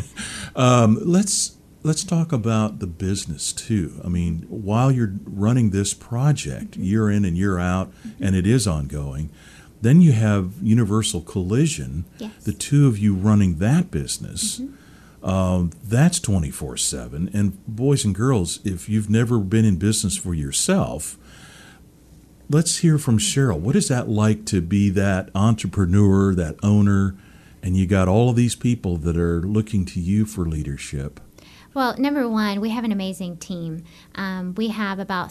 let's talk about the business too. I mean, while you're running this project year in and year out, and it is ongoing, then you have Universal Collision, the two of you running that business. That's 24/7. And boys and girls, if you've never been in business for yourself, let's hear from Cheryl. What is that like to be that entrepreneur, that owner, and you got all of these people that are looking to you for leadership? Well, number one, we have an amazing team. We have about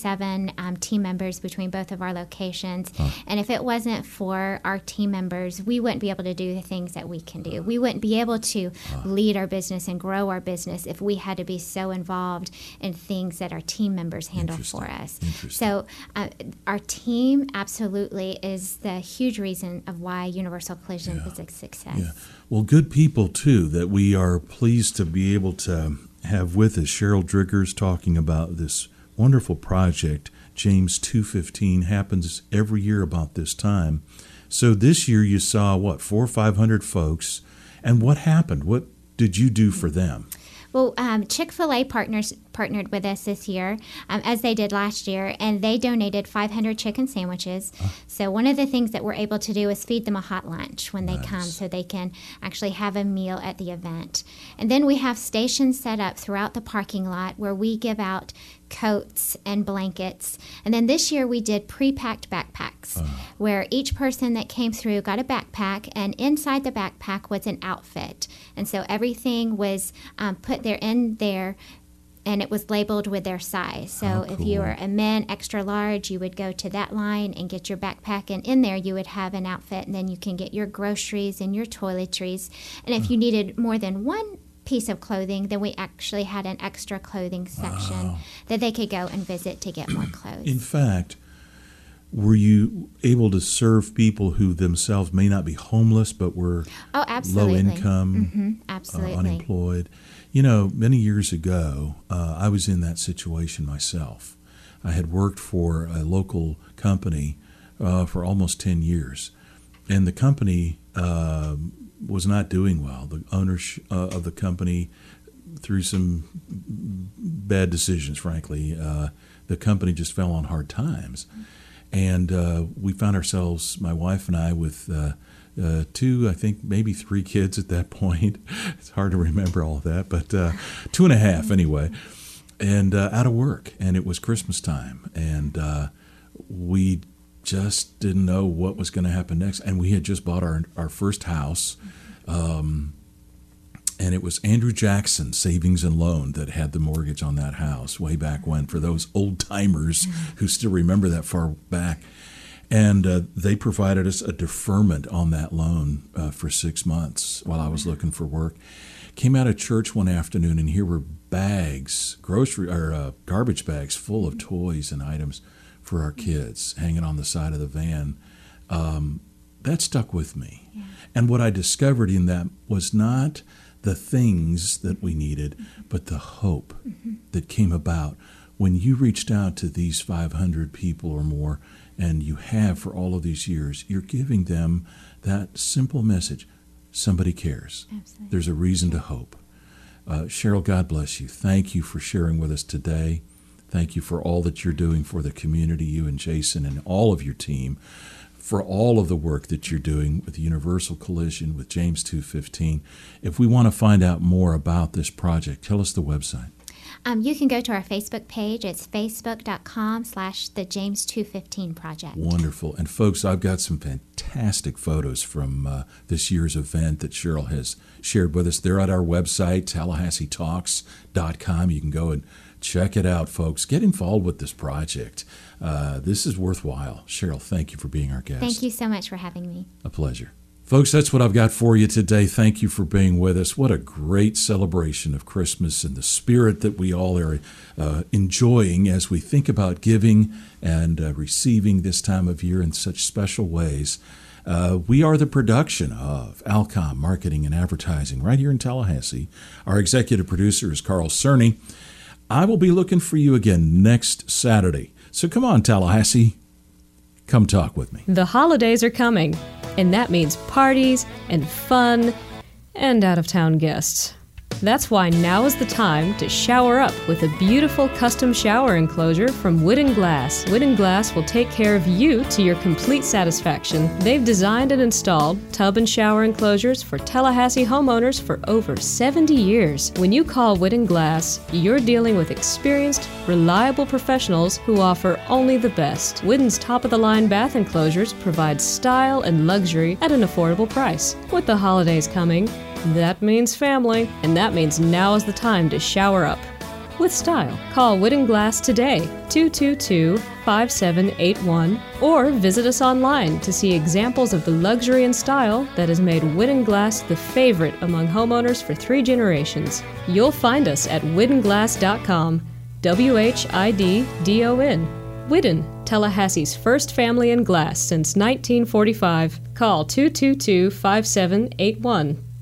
37 team members between both of our locations. And if it wasn't for our team members, we wouldn't be able to do the things that we can do. We wouldn't be able to lead our business and grow our business if we had to be so involved in things that our team members handle for us. So our team absolutely is the huge reason of why Universal Collision is a success. Yeah. Well, good people, too, that we are pleased to be able to have with us. Cheryl Driggers talking about this wonderful project. James 2:15 happens every year about this time. So this year you saw, 400 or 500 folks. And what happened? What did you do for them? Well, Chick-fil-A partnered with us this year, as they did last year, and they donated 500 chicken sandwiches. So one of the things that we're able to do is feed them a hot lunch when they come, so they can actually have a meal at the event. And then we have stations set up throughout the parking lot where we give out coats and blankets. And then this year we did pre-packed backpacks, where each person that came through got a backpack, and inside the backpack was an outfit. And so everything was put there in there, and it was labeled with their size. So if you were a men extra large, you would go to that line and get your backpack, and in there you would have an outfit, and then you can get your groceries and your toiletries. And if you needed more than one piece of clothing, then we actually had an extra clothing section that they could go and visit to get more clothes. In fact, were you able to serve people who themselves may not be homeless but were low income, unemployed? Many years ago, I was in that situation myself. I had worked for a local company for almost 10 years. And the company was not doing well. The owners of the company, through some bad decisions, frankly, the company just fell on hard times. And we found ourselves, my wife and I, with 2, I think maybe 3 kids at that point. It's hard to remember all of that, but 2.5 anyway, and out of work. And it was Christmas time, and we just didn't know what was going to happen next. And we had just bought our first house, and it was Andrew Jackson Savings and Loan that had the mortgage on that house way back when, for those old timers who still remember that far back. And they provided us a deferment on that loan for 6 months while I was looking for work. Came out of church one afternoon, and here were bags, garbage bags full of toys and items for our kids hanging on the side of the van. That stuck with me. Yeah. And what I discovered in that was not the things that we needed, but the hope that came about when you reached out to these 500 people or more, and you have for all of these years. You're giving them that simple message: somebody cares. Absolutely. There's a reason to hope. Cheryl, God bless you. Thank you for sharing with us today. Thank you for all that you're doing for the community, you and Jason and all of your team, for all of the work that you're doing with Universal Collision, with James 2:15. If we want to find out more about this project, tell us the website. You can go to our Facebook page. It's facebook.com/the James 2:15 Project. Wonderful. And folks, I've got some fantastic photos from this year's event that Cheryl has shared with us. They're at our website, TallahasseeTalks.com. You can go and check it out, folks. Get involved with this project. This is worthwhile. Cheryl, thank you for being our guest. Thank you so much for having me. A pleasure. Folks, that's what I've got for you today. Thank you for being with us. What a great celebration of Christmas and the spirit that we all are enjoying as we think about giving and receiving this time of year in such special ways. We are the production of Alcom Marketing and Advertising right here in Tallahassee. Our executive producer is Carl Cerny. I will be looking for you again next Saturday. So come on, Tallahassee. Come talk with me. The holidays are coming, and that means parties and fun and out-of-town guests. That's why now is the time to shower up with a beautiful custom shower enclosure from Widden Glass. Widden Glass will take care of you to your complete satisfaction. They've designed and installed tub and shower enclosures for Tallahassee homeowners for over 70 years. When you call Widden Glass, you're dealing with experienced, reliable professionals who offer only the best. Widden's top-of-the-line bath enclosures provide style and luxury at an affordable price. With the holidays coming, that means family, and that means now is the time to shower up with style. Call Widden Glass today, 222-5781, or visit us online to see examples of the luxury and style that has made Widden Glass the favorite among homeowners for 3 generations. You'll find us at widdenglass.com, WHIDDON. Widden, Tallahassee's first family in glass since 1945. Call 222-5781.